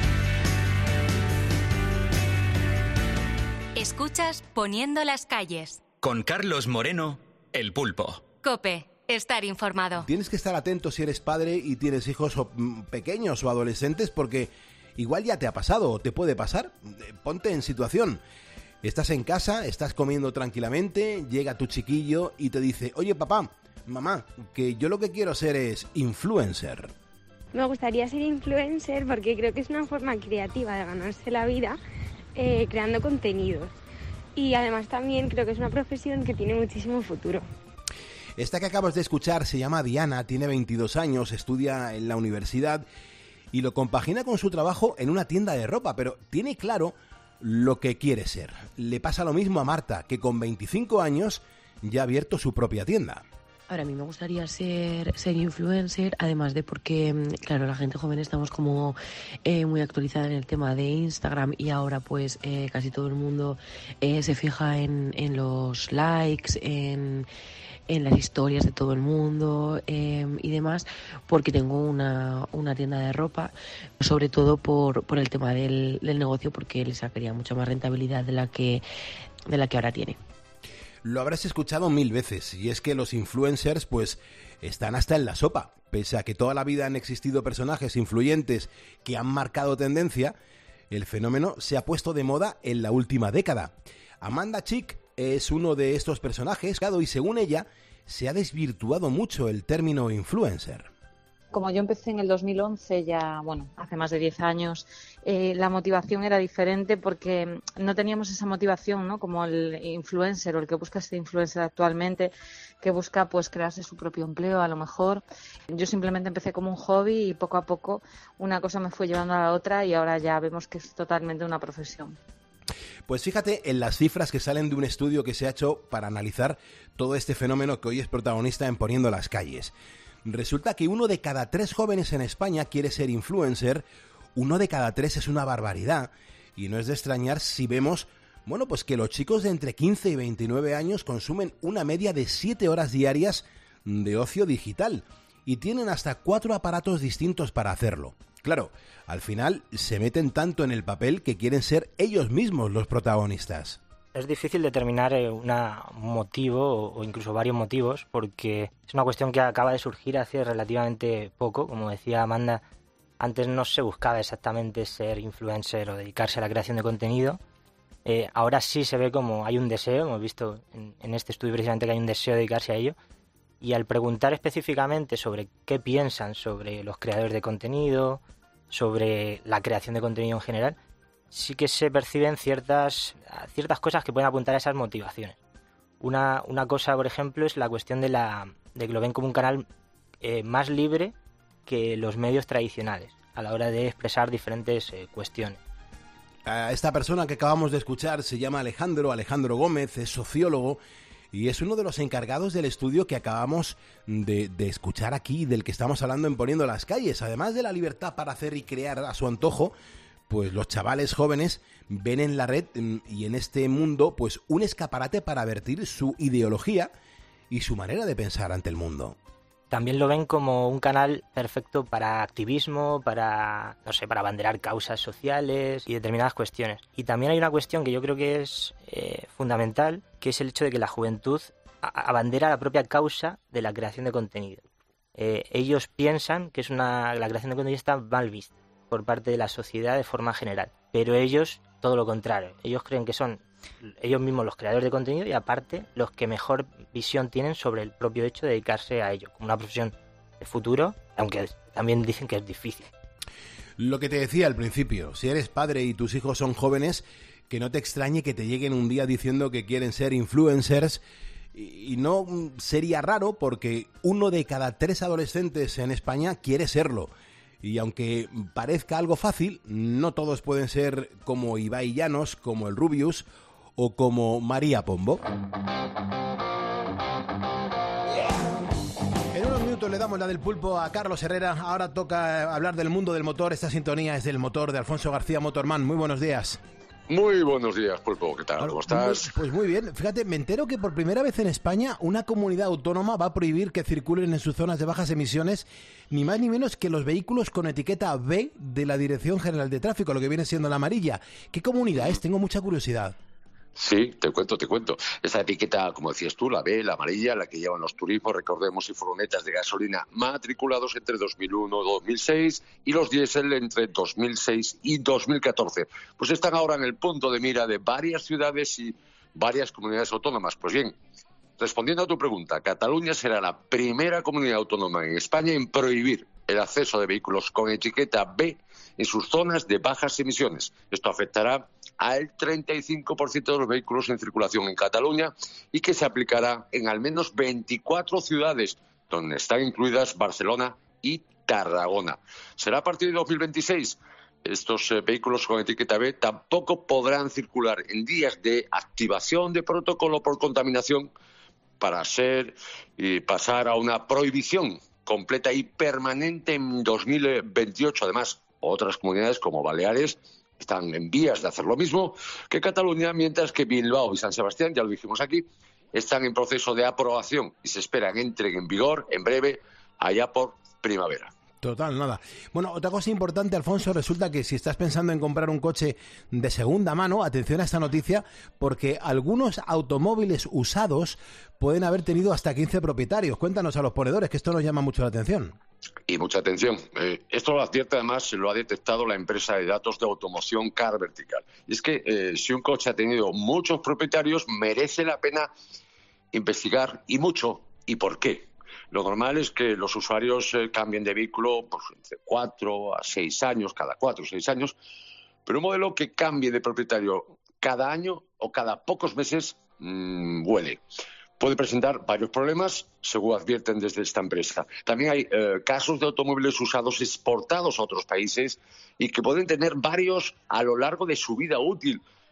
Escuchas Poniendo las calles. Con Carlos Moreno, El Pulpo. COPE, estar informado. Tienes que estar atento si eres padre y tienes hijos o, mm, pequeños o adolescentes, porque igual ya te ha pasado o te puede pasar. Ponte en situación. Estás en casa, estás comiendo tranquilamente, llega tu chiquillo y te dice: oye papá, mamá, que yo lo que quiero ser es influencer. Me gustaría ser influencer porque creo que es una forma creativa de ganarse la vida eh, creando contenidos. Y además también creo que es una profesión que tiene muchísimo futuro. Esta que acabas de escuchar se llama Diana, tiene veintidós años, estudia en la universidad y lo compagina con su trabajo en una tienda de ropa, pero tiene claro lo que quiere ser. Le pasa lo mismo a Marta, que con veinticinco años ya ha abierto su propia tienda. Ahora, a mí me gustaría ser, ser influencer, además de porque, claro, la gente joven estamos como eh, muy actualizada en el tema de Instagram, y ahora pues eh, casi todo el mundo eh, se fija en, en los likes, en, en las historias de todo el mundo eh, y demás, porque tengo una, una tienda de ropa, sobre todo por, por el tema del, del negocio, porque le sacaría mucha más rentabilidad de la que, de la que ahora tiene. Lo habrás escuchado mil veces, y es que los influencers pues están hasta en la sopa. Pese a que toda la vida han existido personajes influyentes que han marcado tendencia, el fenómeno se ha puesto de moda en la última década. Amanda Chick es uno de estos personajes, y según ella, se ha desvirtuado mucho el término influencer. Como yo empecé en el dos mil once, ya, bueno, hace más de diez años, eh, la motivación era diferente porque no teníamos esa motivación, ¿no? Como el influencer o el que busca este influencer actualmente, que busca pues crearse su propio empleo a lo mejor. Yo simplemente empecé como un hobby y poco a poco una cosa me fue llevando a la otra y ahora ya vemos que es totalmente una profesión. Pues fíjate en las cifras que salen de un estudio que se ha hecho para analizar todo este fenómeno que hoy es protagonista en Poniendo las calles. Resulta que uno de cada tres jóvenes en España quiere ser influencer. Uno de cada tres es una barbaridad. Y no es de extrañar si vemos, bueno, pues que los chicos de entre quince y veintinueve años consumen una media de siete horas diarias de ocio digital. Y tienen hasta cuatro aparatos distintos para hacerlo. Claro, al final se meten tanto en el papel que quieren ser ellos mismos los protagonistas. Es difícil determinar un motivo o incluso varios motivos, porque es una cuestión que acaba de surgir hace relativamente poco. Como decía Amanda, antes no se buscaba exactamente ser influencer o dedicarse a la creación de contenido. Eh, ahora sí se ve como hay un deseo, hemos visto en, en este estudio precisamente que hay un deseo de dedicarse a ello. Y al preguntar específicamente sobre qué piensan sobre los creadores de contenido, sobre la creación de contenido en general, sí que se perciben ciertas, ciertas cosas que pueden apuntar a esas motivaciones. Una, una cosa, por ejemplo, es la cuestión de, la, de que lo ven como un canal eh, más libre que los medios tradicionales a la hora de expresar diferentes eh, cuestiones. Esta persona que acabamos de escuchar se llama Alejandro, Alejandro Gómez, es sociólogo y es uno de los encargados del estudio que acabamos de, de escuchar aquí, del que estamos hablando en Poniendo las Calles. Además de la libertad para hacer y crear a su antojo, pues los chavales jóvenes ven en la red y en este mundo pues un escaparate para vertir su ideología y su manera de pensar ante el mundo. También lo ven como un canal perfecto para activismo, para, no sé, para abanderar causas sociales y determinadas cuestiones. Y también hay una cuestión que yo creo que es eh, fundamental, que es el hecho de que la juventud abandera la propia causa de la creación de contenido. Eh, ellos piensan que es una, la creación de contenido está mal vista por parte de la sociedad de forma general, pero ellos todo lo contrario. Ellos creen que son ellos mismos los creadores de contenido y aparte los que mejor visión tienen sobre el propio hecho de dedicarse a ello como una profesión de futuro, aunque también dicen que es difícil. Lo que te decía al principio, si eres padre y tus hijos son jóvenes, que no te extrañe que te lleguen un día diciendo que quieren ser influencers, y no sería raro porque uno de cada tres adolescentes en España quiere serlo. Y aunque parezca algo fácil, no todos pueden ser como Ibai Llanos, como el Rubius o como María Pombo. En unos minutos le damos la del pulpo a Carlos Herrera. Ahora toca hablar del mundo del motor. Esta sintonía es del motor de Alfonso García Motorman. Muy buenos días. Muy buenos días, Pulpo. ¿Qué tal? ¿Cómo estás? Pues muy bien. Fíjate, me entero que por primera vez en España una comunidad autónoma va a prohibir que circulen en sus zonas de bajas emisiones ni más ni menos que los vehículos con etiqueta B de la Dirección General de Tráfico, lo que viene siendo la amarilla. ¿Qué comunidad es? Tengo mucha curiosidad. Sí, te cuento, te cuento. Esa etiqueta, como decías tú, la B, la amarilla, la que llevan los turismos, recordemos, y furgonetas de gasolina matriculados entre dos mil uno y dos mil seis y los diésel entre dos mil seis y dos mil catorce. Pues están ahora en el punto de mira de varias ciudades y varias comunidades autónomas. Pues bien, respondiendo a tu pregunta, Cataluña será la primera comunidad autónoma en España en prohibir el acceso de vehículos con etiqueta B en sus zonas de bajas emisiones. Esto afectará al treinta y cinco por ciento de los vehículos en circulación en Cataluña y que se aplicará en al menos veinticuatro ciudades, donde están incluidas Barcelona y Tarragona. Será a partir de dos mil veintiséis. Estos eh, vehículos con etiqueta B tampoco podrán circular en días de activación de protocolo por contaminación para ser y pasar a una prohibición completa y permanente en dos mil veintiocho. Además, otras comunidades como Baleares están en vías de hacer lo mismo que Cataluña, mientras que Bilbao y San Sebastián, ya lo dijimos aquí, están en proceso de aprobación y se espera que entren en vigor en breve, allá por primavera. Total, nada. Bueno, otra cosa importante, Alfonso, resulta que si estás pensando en comprar un coche de segunda mano, atención a esta noticia, porque algunos automóviles usados pueden haber tenido hasta quince propietarios. Cuéntanos a los ponedores, que esto nos llama mucho la atención. Y mucha atención. Eh, esto lo advierte, además, lo ha detectado la empresa de datos de automoción Car Vertical. Y es que eh, si un coche ha tenido muchos propietarios, merece la pena investigar, y mucho, ¿y por qué? Lo normal es que los usuarios eh, cambien de vehículo pues, entre cuatro a seis años, cada cuatro o seis años, pero un modelo que cambie de propietario cada año o cada pocos meses mmm, huele. Puede presentar varios problemas, según advierten desde esta empresa. También hay eh, casos de automóviles usados exportados a otros países y que pueden tener varios a lo largo de su vida útil.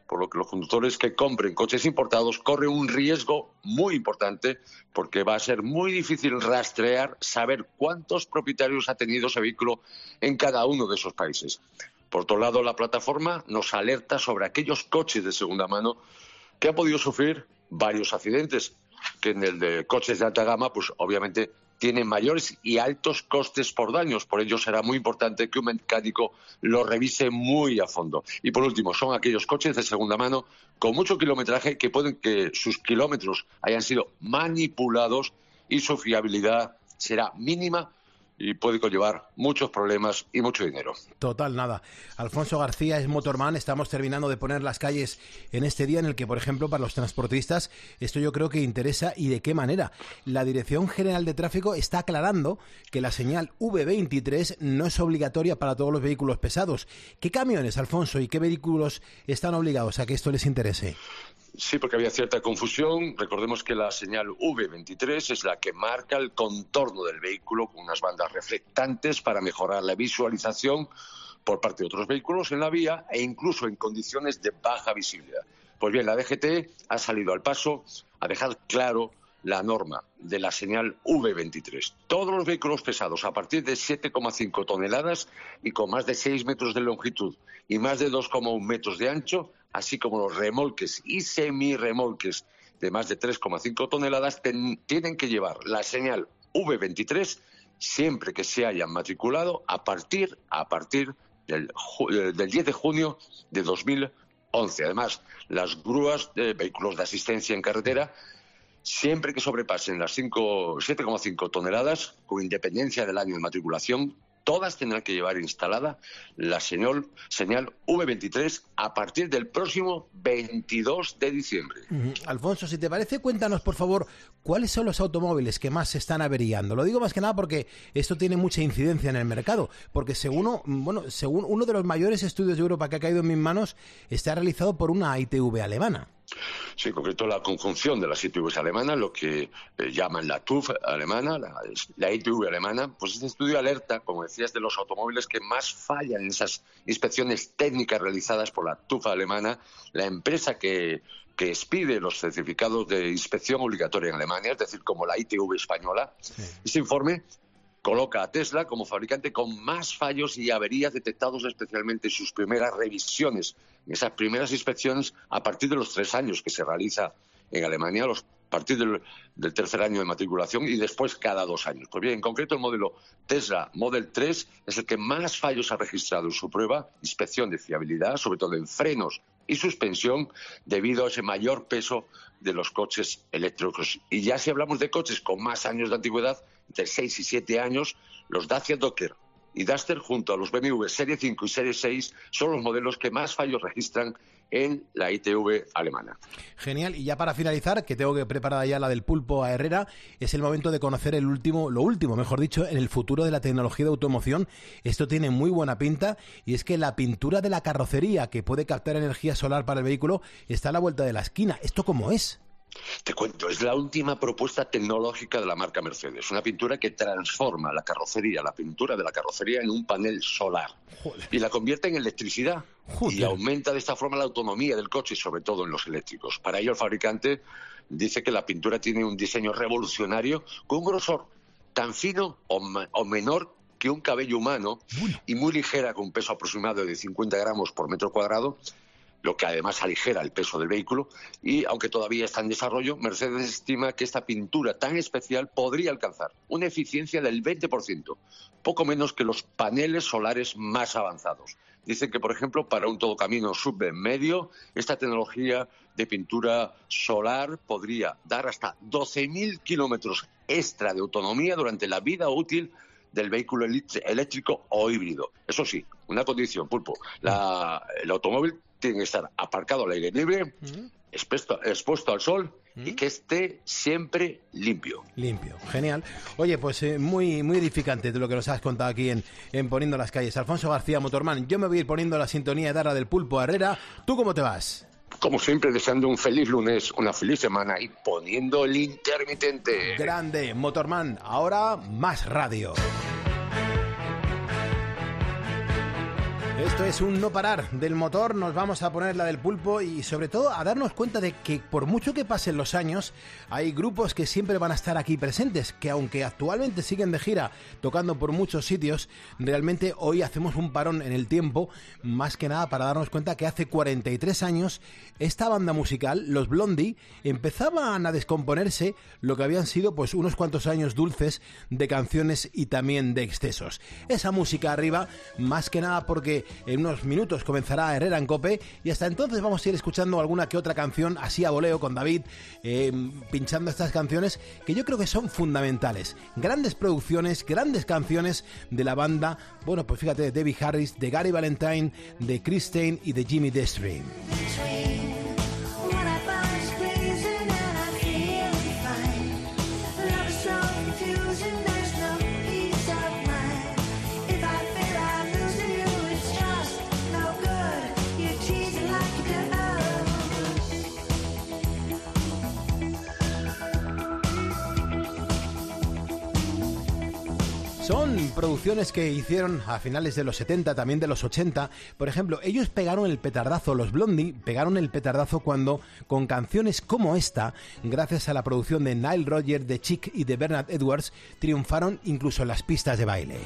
por lo que los conductores que compren coches importados corren un riesgo muy importante porque va a ser muy difícil rastrear, saber cuántos propietarios ha tenido ese vehículo en cada uno de esos países. Por otro lado, la plataforma nos alerta sobre aquellos coches de segunda mano que han podido sufrir varios accidentes, que en el de coches de alta gama, pues obviamente tienen mayores y altos costes por daños. Por ello será muy importante que un mecánico lo revise muy a fondo. Y por último, son aquellos coches de segunda mano con mucho kilometraje que pueden que sus kilómetros hayan sido manipulados y su fiabilidad será mínima y puede conllevar muchos problemas y mucho dinero. Total, nada. Alfonso García es Motorman. Estamos terminando de poner las calles en este día en el que, por ejemplo, para los transportistas, esto yo creo que interesa y de qué manera. La Dirección General de Tráfico está aclarando que la señal V veintitrés no es obligatoria para todos los vehículos pesados. ¿Qué camiones, Alfonso, y qué vehículos están obligados a que esto les interese? Sí, porque había cierta confusión. Recordemos que la señal V veintitrés es la que marca el contorno del vehículo con unas bandas reflectantes para mejorar la visualización por parte de otros vehículos en la vía e incluso en condiciones de baja visibilidad. Pues bien, la D G T ha salido al paso a dejar claro la norma de la señal V veintitrés. Todos los vehículos pesados a partir de siete coma cinco toneladas y con más de seis metros de longitud y más de dos coma uno metros de ancho, así como los remolques y semirremolques de más de tres coma cinco toneladas, ten, tienen que llevar la señal V veintitrés siempre que se hayan matriculado a partir, a partir del, del diez de junio de dos mil once. Además, las grúas de vehículos de asistencia en carretera, siempre que sobrepasen las siete coma cinco toneladas, con independencia del año de matriculación, todas tendrán que llevar instalada la señal, señal V veintitrés a partir del próximo veintidós de diciembre. Uh-huh. Alfonso, si te parece, cuéntanos, por favor, ¿cuáles son los automóviles que más se están averiando? Lo digo más que nada porque esto tiene mucha incidencia en el mercado, porque según, bueno, según uno de los mayores estudios de Europa que ha caído en mis manos, está realizado por una I T V alemana. Sí, en concreto la conjunción de las I T Vs alemanas, lo que eh, llaman la TÜV alemana, la, la I T V alemana, pues este estudio alerta, como decías, de los automóviles que más fallan en esas inspecciones técnicas realizadas por la TÜV alemana, la empresa que, que expide los certificados de inspección obligatoria en Alemania, es decir, como la I T V española. Sí. Este informe coloca a Tesla como fabricante con más fallos y averías detectados especialmente en sus primeras revisiones, en esas primeras inspecciones a partir de los tres años que se realiza en Alemania, los, a partir del, del tercer año de matriculación y después cada dos años. Pues bien, en concreto el modelo Tesla Model tres es el que más fallos ha registrado en su prueba, inspección de fiabilidad, sobre todo en frenos y suspensión, debido a ese mayor peso de los coches eléctricos. Y ya si hablamos de coches con más años de antigüedad, entre seis y siete años, los Dacia Docker y Duster junto a los B M W Serie cinco y Serie seis son los modelos que más fallos registran en la I T V alemana. Genial. Y ya para finalizar, que tengo que preparar ya la del pulpo a Herrera, es el momento de conocer el último, lo último, mejor dicho, en el futuro de la tecnología de automoción. Esto tiene muy buena pinta y es que la pintura de la carrocería que puede captar energía solar para el vehículo está a la vuelta de la esquina. ¿Esto cómo es? Te cuento, es la última propuesta tecnológica de la marca Mercedes, una pintura que transforma la carrocería, la pintura de la carrocería en un panel solar. Joder. Y la convierte en electricidad. Joder. Y aumenta de esta forma la autonomía del coche, sobre todo en los eléctricos. Para ello el fabricante dice que la pintura tiene un diseño revolucionario con un grosor tan fino o, ma- o menor que un cabello humano y muy ligera, con un peso aproximado de cincuenta gramos por metro cuadrado, lo que además aligera el peso del vehículo. Y aunque todavía está en desarrollo, Mercedes estima que esta pintura tan especial podría alcanzar una eficiencia del veinte por ciento, poco menos que los paneles solares más avanzados. Dicen que, por ejemplo, para un todocamino sub medio, esta tecnología de pintura solar podría dar hasta doce mil kilómetros extra de autonomía durante la vida útil del vehículo eléctrico o híbrido. Eso sí, una condición, Pulpo, la, el automóvil tiene que estar aparcado al aire libre, uh-huh. expuesto, expuesto al sol uh-huh. y que esté siempre limpio. Limpio, genial. Oye, pues eh, muy muy edificante de lo que nos has contado aquí en, en Poniendo las Calles. Alfonso García, Motorman, yo me voy a ir poniendo la sintonía de Darra del Pulpo a Herrera. ¿Tú cómo te vas? Como siempre, deseando un feliz lunes, una feliz semana y poniendo el intermitente. Grande, Motorman. Ahora más radio. Esto es un no parar del motor, nos vamos a poner la del Pulpo y sobre todo a darnos cuenta de que por mucho que pasen los años, hay grupos que siempre van a estar aquí presentes, que aunque actualmente siguen de gira tocando por muchos sitios, realmente hoy hacemos un parón en el tiempo, más que nada para darnos cuenta que hace cuarenta y tres años esta banda musical, los Blondie, empezaban a descomponerse lo que habían sido pues unos cuantos años dulces de canciones y también de excesos. Esa música arriba, más que nada porque en unos minutos comenzará Herrera en Cope y hasta entonces vamos a ir escuchando alguna que otra canción así a voleo con David, eh, pinchando estas canciones que yo creo que son fundamentales. Grandes producciones, grandes canciones de la banda, bueno, pues fíjate, de Debbie Harris, de Gary Valentine, de Chris Stein y de Jimmy Destream. Son producciones que hicieron a finales de los setenta, también de los ochenta. Por ejemplo, ellos pegaron el petardazo, los Blondie pegaron el petardazo cuando, con canciones como esta, gracias a la producción de Nile Rodgers, de Chic y de Bernard Edwards, triunfaron incluso en las pistas de baile.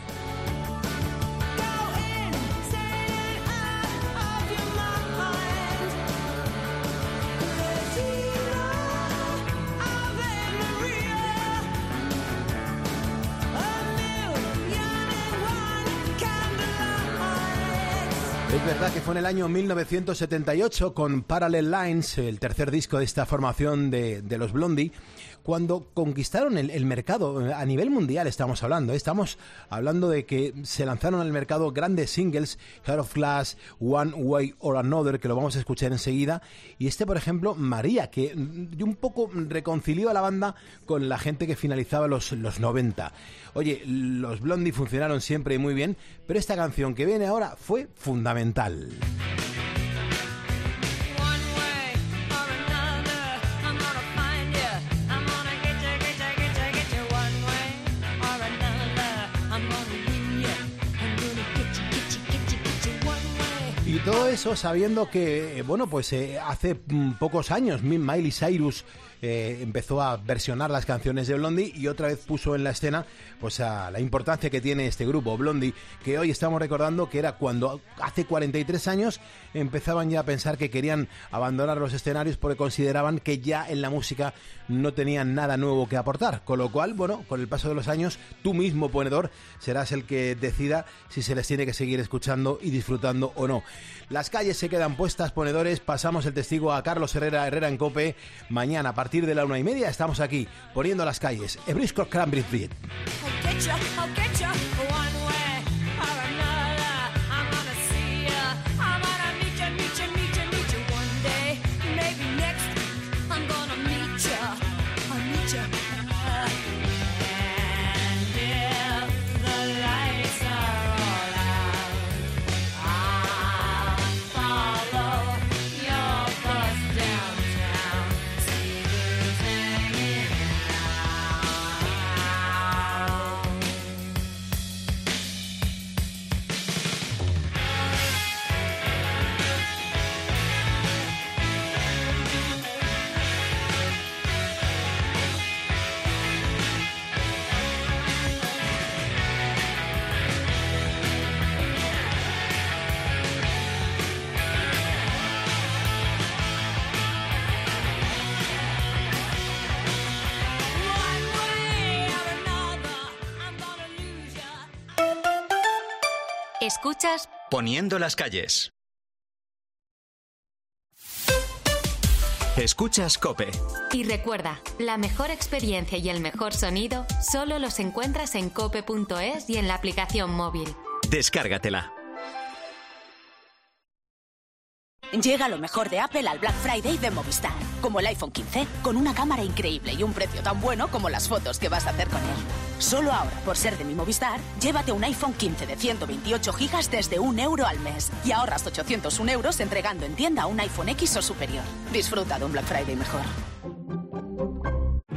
Es verdad que fue en el año mil novecientos setenta y ocho con Parallel Lines, el tercer disco de esta formación de, de los Blondie, cuando conquistaron el, el mercado a nivel mundial. Estamos hablando, ¿eh? Estamos hablando de que se lanzaron al mercado grandes singles, Heart of Glass, One Way or Another, que lo vamos a escuchar enseguida, y este, por ejemplo, María, que un poco reconcilió a la banda con la gente que finalizaba los, los noventa. Oye, los Blondie funcionaron siempre muy bien, pero esta canción que viene ahora fue fundamental. Y todo eso sabiendo que, bueno, pues eh, hace mm, pocos años Miley Cyrus eh, empezó a versionar las canciones de Blondie y otra vez puso en la escena pues a la importancia que tiene este grupo Blondie, que hoy estamos recordando que era cuando hace cuarenta y tres años empezaban ya a pensar que querían abandonar los escenarios porque consideraban que ya en la música no tenían nada nuevo que aportar, con lo cual, bueno, con el paso de los años tú mismo, ponedor, serás el que decida si se les tiene que seguir escuchando y disfrutando o no. Las calles se quedan puestas, ponedores. Pasamos el testigo a Carlos Herrera, Herrera en Cope. Mañana a partir de la una y media estamos aquí poniendo las calles. Ebrisco Cranbridge Street. Escuchas Poniendo las calles. Escuchas COPE. Y recuerda, la mejor experiencia y el mejor sonido solo los encuentras en cope punto es y en la aplicación móvil. Descárgatela. Llega lo mejor de Apple al Black Friday de Movistar, como el iPhone quince, con una cámara increíble y un precio tan bueno como las fotos que vas a hacer con él. Solo ahora, por ser de mi Movistar, llévate un iPhone quince de ciento veintiocho gigas desde un euro al mes y ahorras ochocientos un euros entregando en tienda un iPhone X o superior. Disfruta de un Black Friday mejor.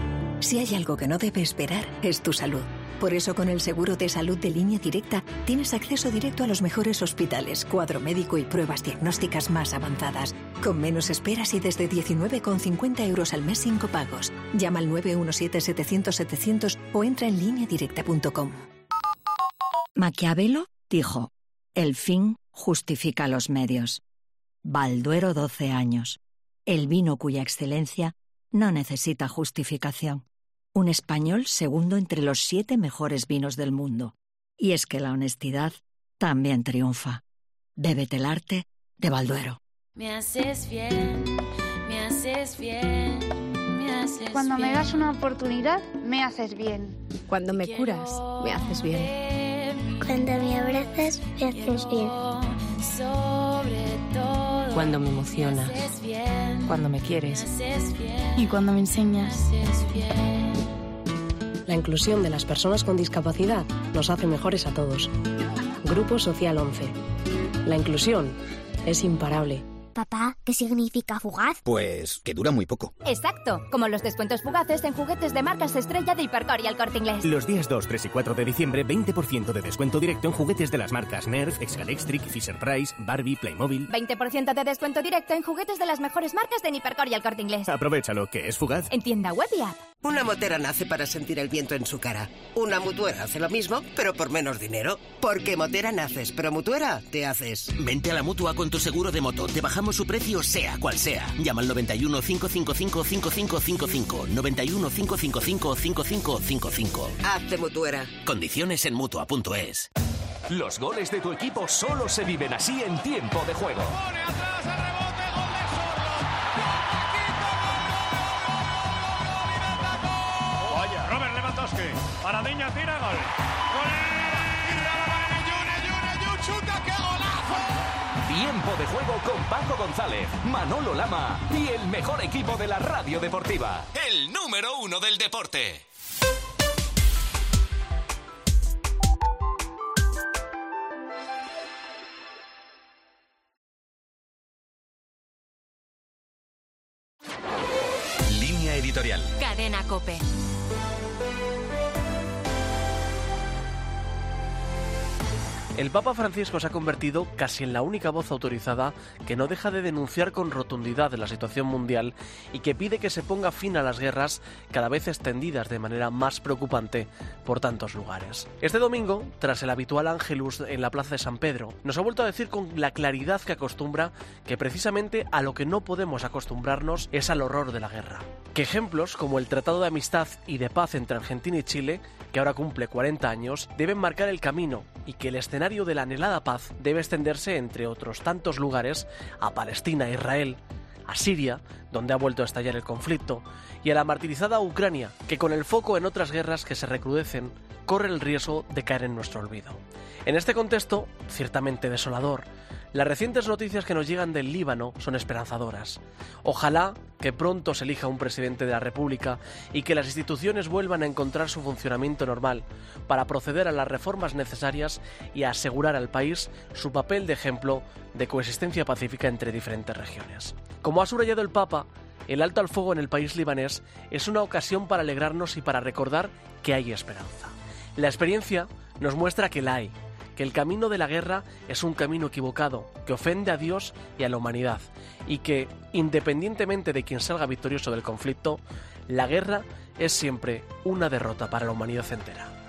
Si hay algo que no debe esperar, es tu salud. Por eso, con el seguro de salud de Línea Directa, tienes acceso directo a los mejores hospitales, cuadro médico y pruebas diagnósticas más avanzadas. Con menos esperas y desde diecinueve con cincuenta euros al mes sin copagos. Llama al nueve uno siete, setecientos, setecientos o entra en línea directa punto com. Maquiavelo dijo: el fin justifica los medios. Balduero doce años. El vino cuya excelencia no necesita justificación. Un español segundo entre los siete mejores vinos del mundo. Y es que la honestidad también triunfa. Bébete el arte de Balduero. Me haces bien, me haces bien, me haces Cuando bien. me das una oportunidad, me haces bien. Cuando me curas, me haces bien. Cuando me abrazas, me haces bien. Sobre todo. Cuando me emocionas. Me haces bien. Cuando me quieres. Me haces bien. Y cuando me enseñas. Me haces bien. La inclusión de las personas con discapacidad nos hace mejores a todos. Grupo Social once. La inclusión es imparable. Papá, ¿qué significa fugaz? Pues que dura muy poco. Exacto, como los descuentos fugaces en juguetes de marcas estrella de Hipercor y El Corte Inglés. Los días dos, tres y cuatro de diciembre, veinte por ciento de descuento directo en juguetes de las marcas Nerf, Excalectric, Fisher-Price, Barbie, Playmobil. veinte por ciento de descuento directo en juguetes de las mejores marcas de Hipercor y El Corte Inglés. Aprovechalo, que es fugaz. En tienda web y app. Una motera nace para sentir el viento en su cara. Una mutuera hace lo mismo, pero por menos dinero. Porque motera naces, pero mutuera te haces. Vente a la Mutua con tu seguro de moto. Te bajamos su precio, sea cual sea. Llama al noventa y uno, cinco cinco cinco, cinco cinco cinco cinco. noventa y uno, cinco cinco cinco, cinco cinco cinco cinco. Hazte mutuera. Condiciones en Mutua punto es. Los goles de tu equipo solo se viven así en tiempo de juego. Vaya, Robert Lewandowski. Paradiña tira, gol. Gol. ¡Chuta, qué golazo! Tiempo de juego con Paco González, Manolo Lama y el mejor equipo de la radio deportiva. El número uno del deporte. Línea editorial. Cadena COPE. El Papa Francisco se ha convertido casi en la única voz autorizada que no deja de denunciar con rotundidad la situación mundial y que pide que se ponga fin a las guerras cada vez extendidas de manera más preocupante por tantos lugares. Este domingo, tras el habitual Ángelus en la Plaza de San Pedro, nos ha vuelto a decir con la claridad que acostumbra que precisamente a lo que no podemos acostumbrarnos es al horror de la guerra. Que ejemplos como el Tratado de Amistad y de Paz entre Argentina y Chile, que ahora cumple cuarenta años, deben marcar el camino y que el escenario de la anhelada paz debe extenderse, entre otros tantos lugares, a Palestina, a Israel, a Siria, donde ha vuelto a estallar el conflicto, y a la martirizada Ucrania, que con el foco en otras guerras que se recrudecen, corre el riesgo de caer en nuestro olvido. En este contexto, ciertamente desolador, las recientes noticias que nos llegan del Líbano son esperanzadoras. Ojalá que pronto se elija un presidente de la República y que las instituciones vuelvan a encontrar su funcionamiento normal para proceder a las reformas necesarias y a asegurar al país su papel de ejemplo de coexistencia pacífica entre diferentes regiones. Como ha subrayado el Papa, el alto al fuego en el país libanés es una ocasión para alegrarnos y para recordar que hay esperanza. La experiencia nos muestra que la hay, que el camino de la guerra es un camino equivocado, que ofende a Dios y a la humanidad, y que, independientemente de quien salga victorioso del conflicto, la guerra es siempre una derrota para la humanidad entera.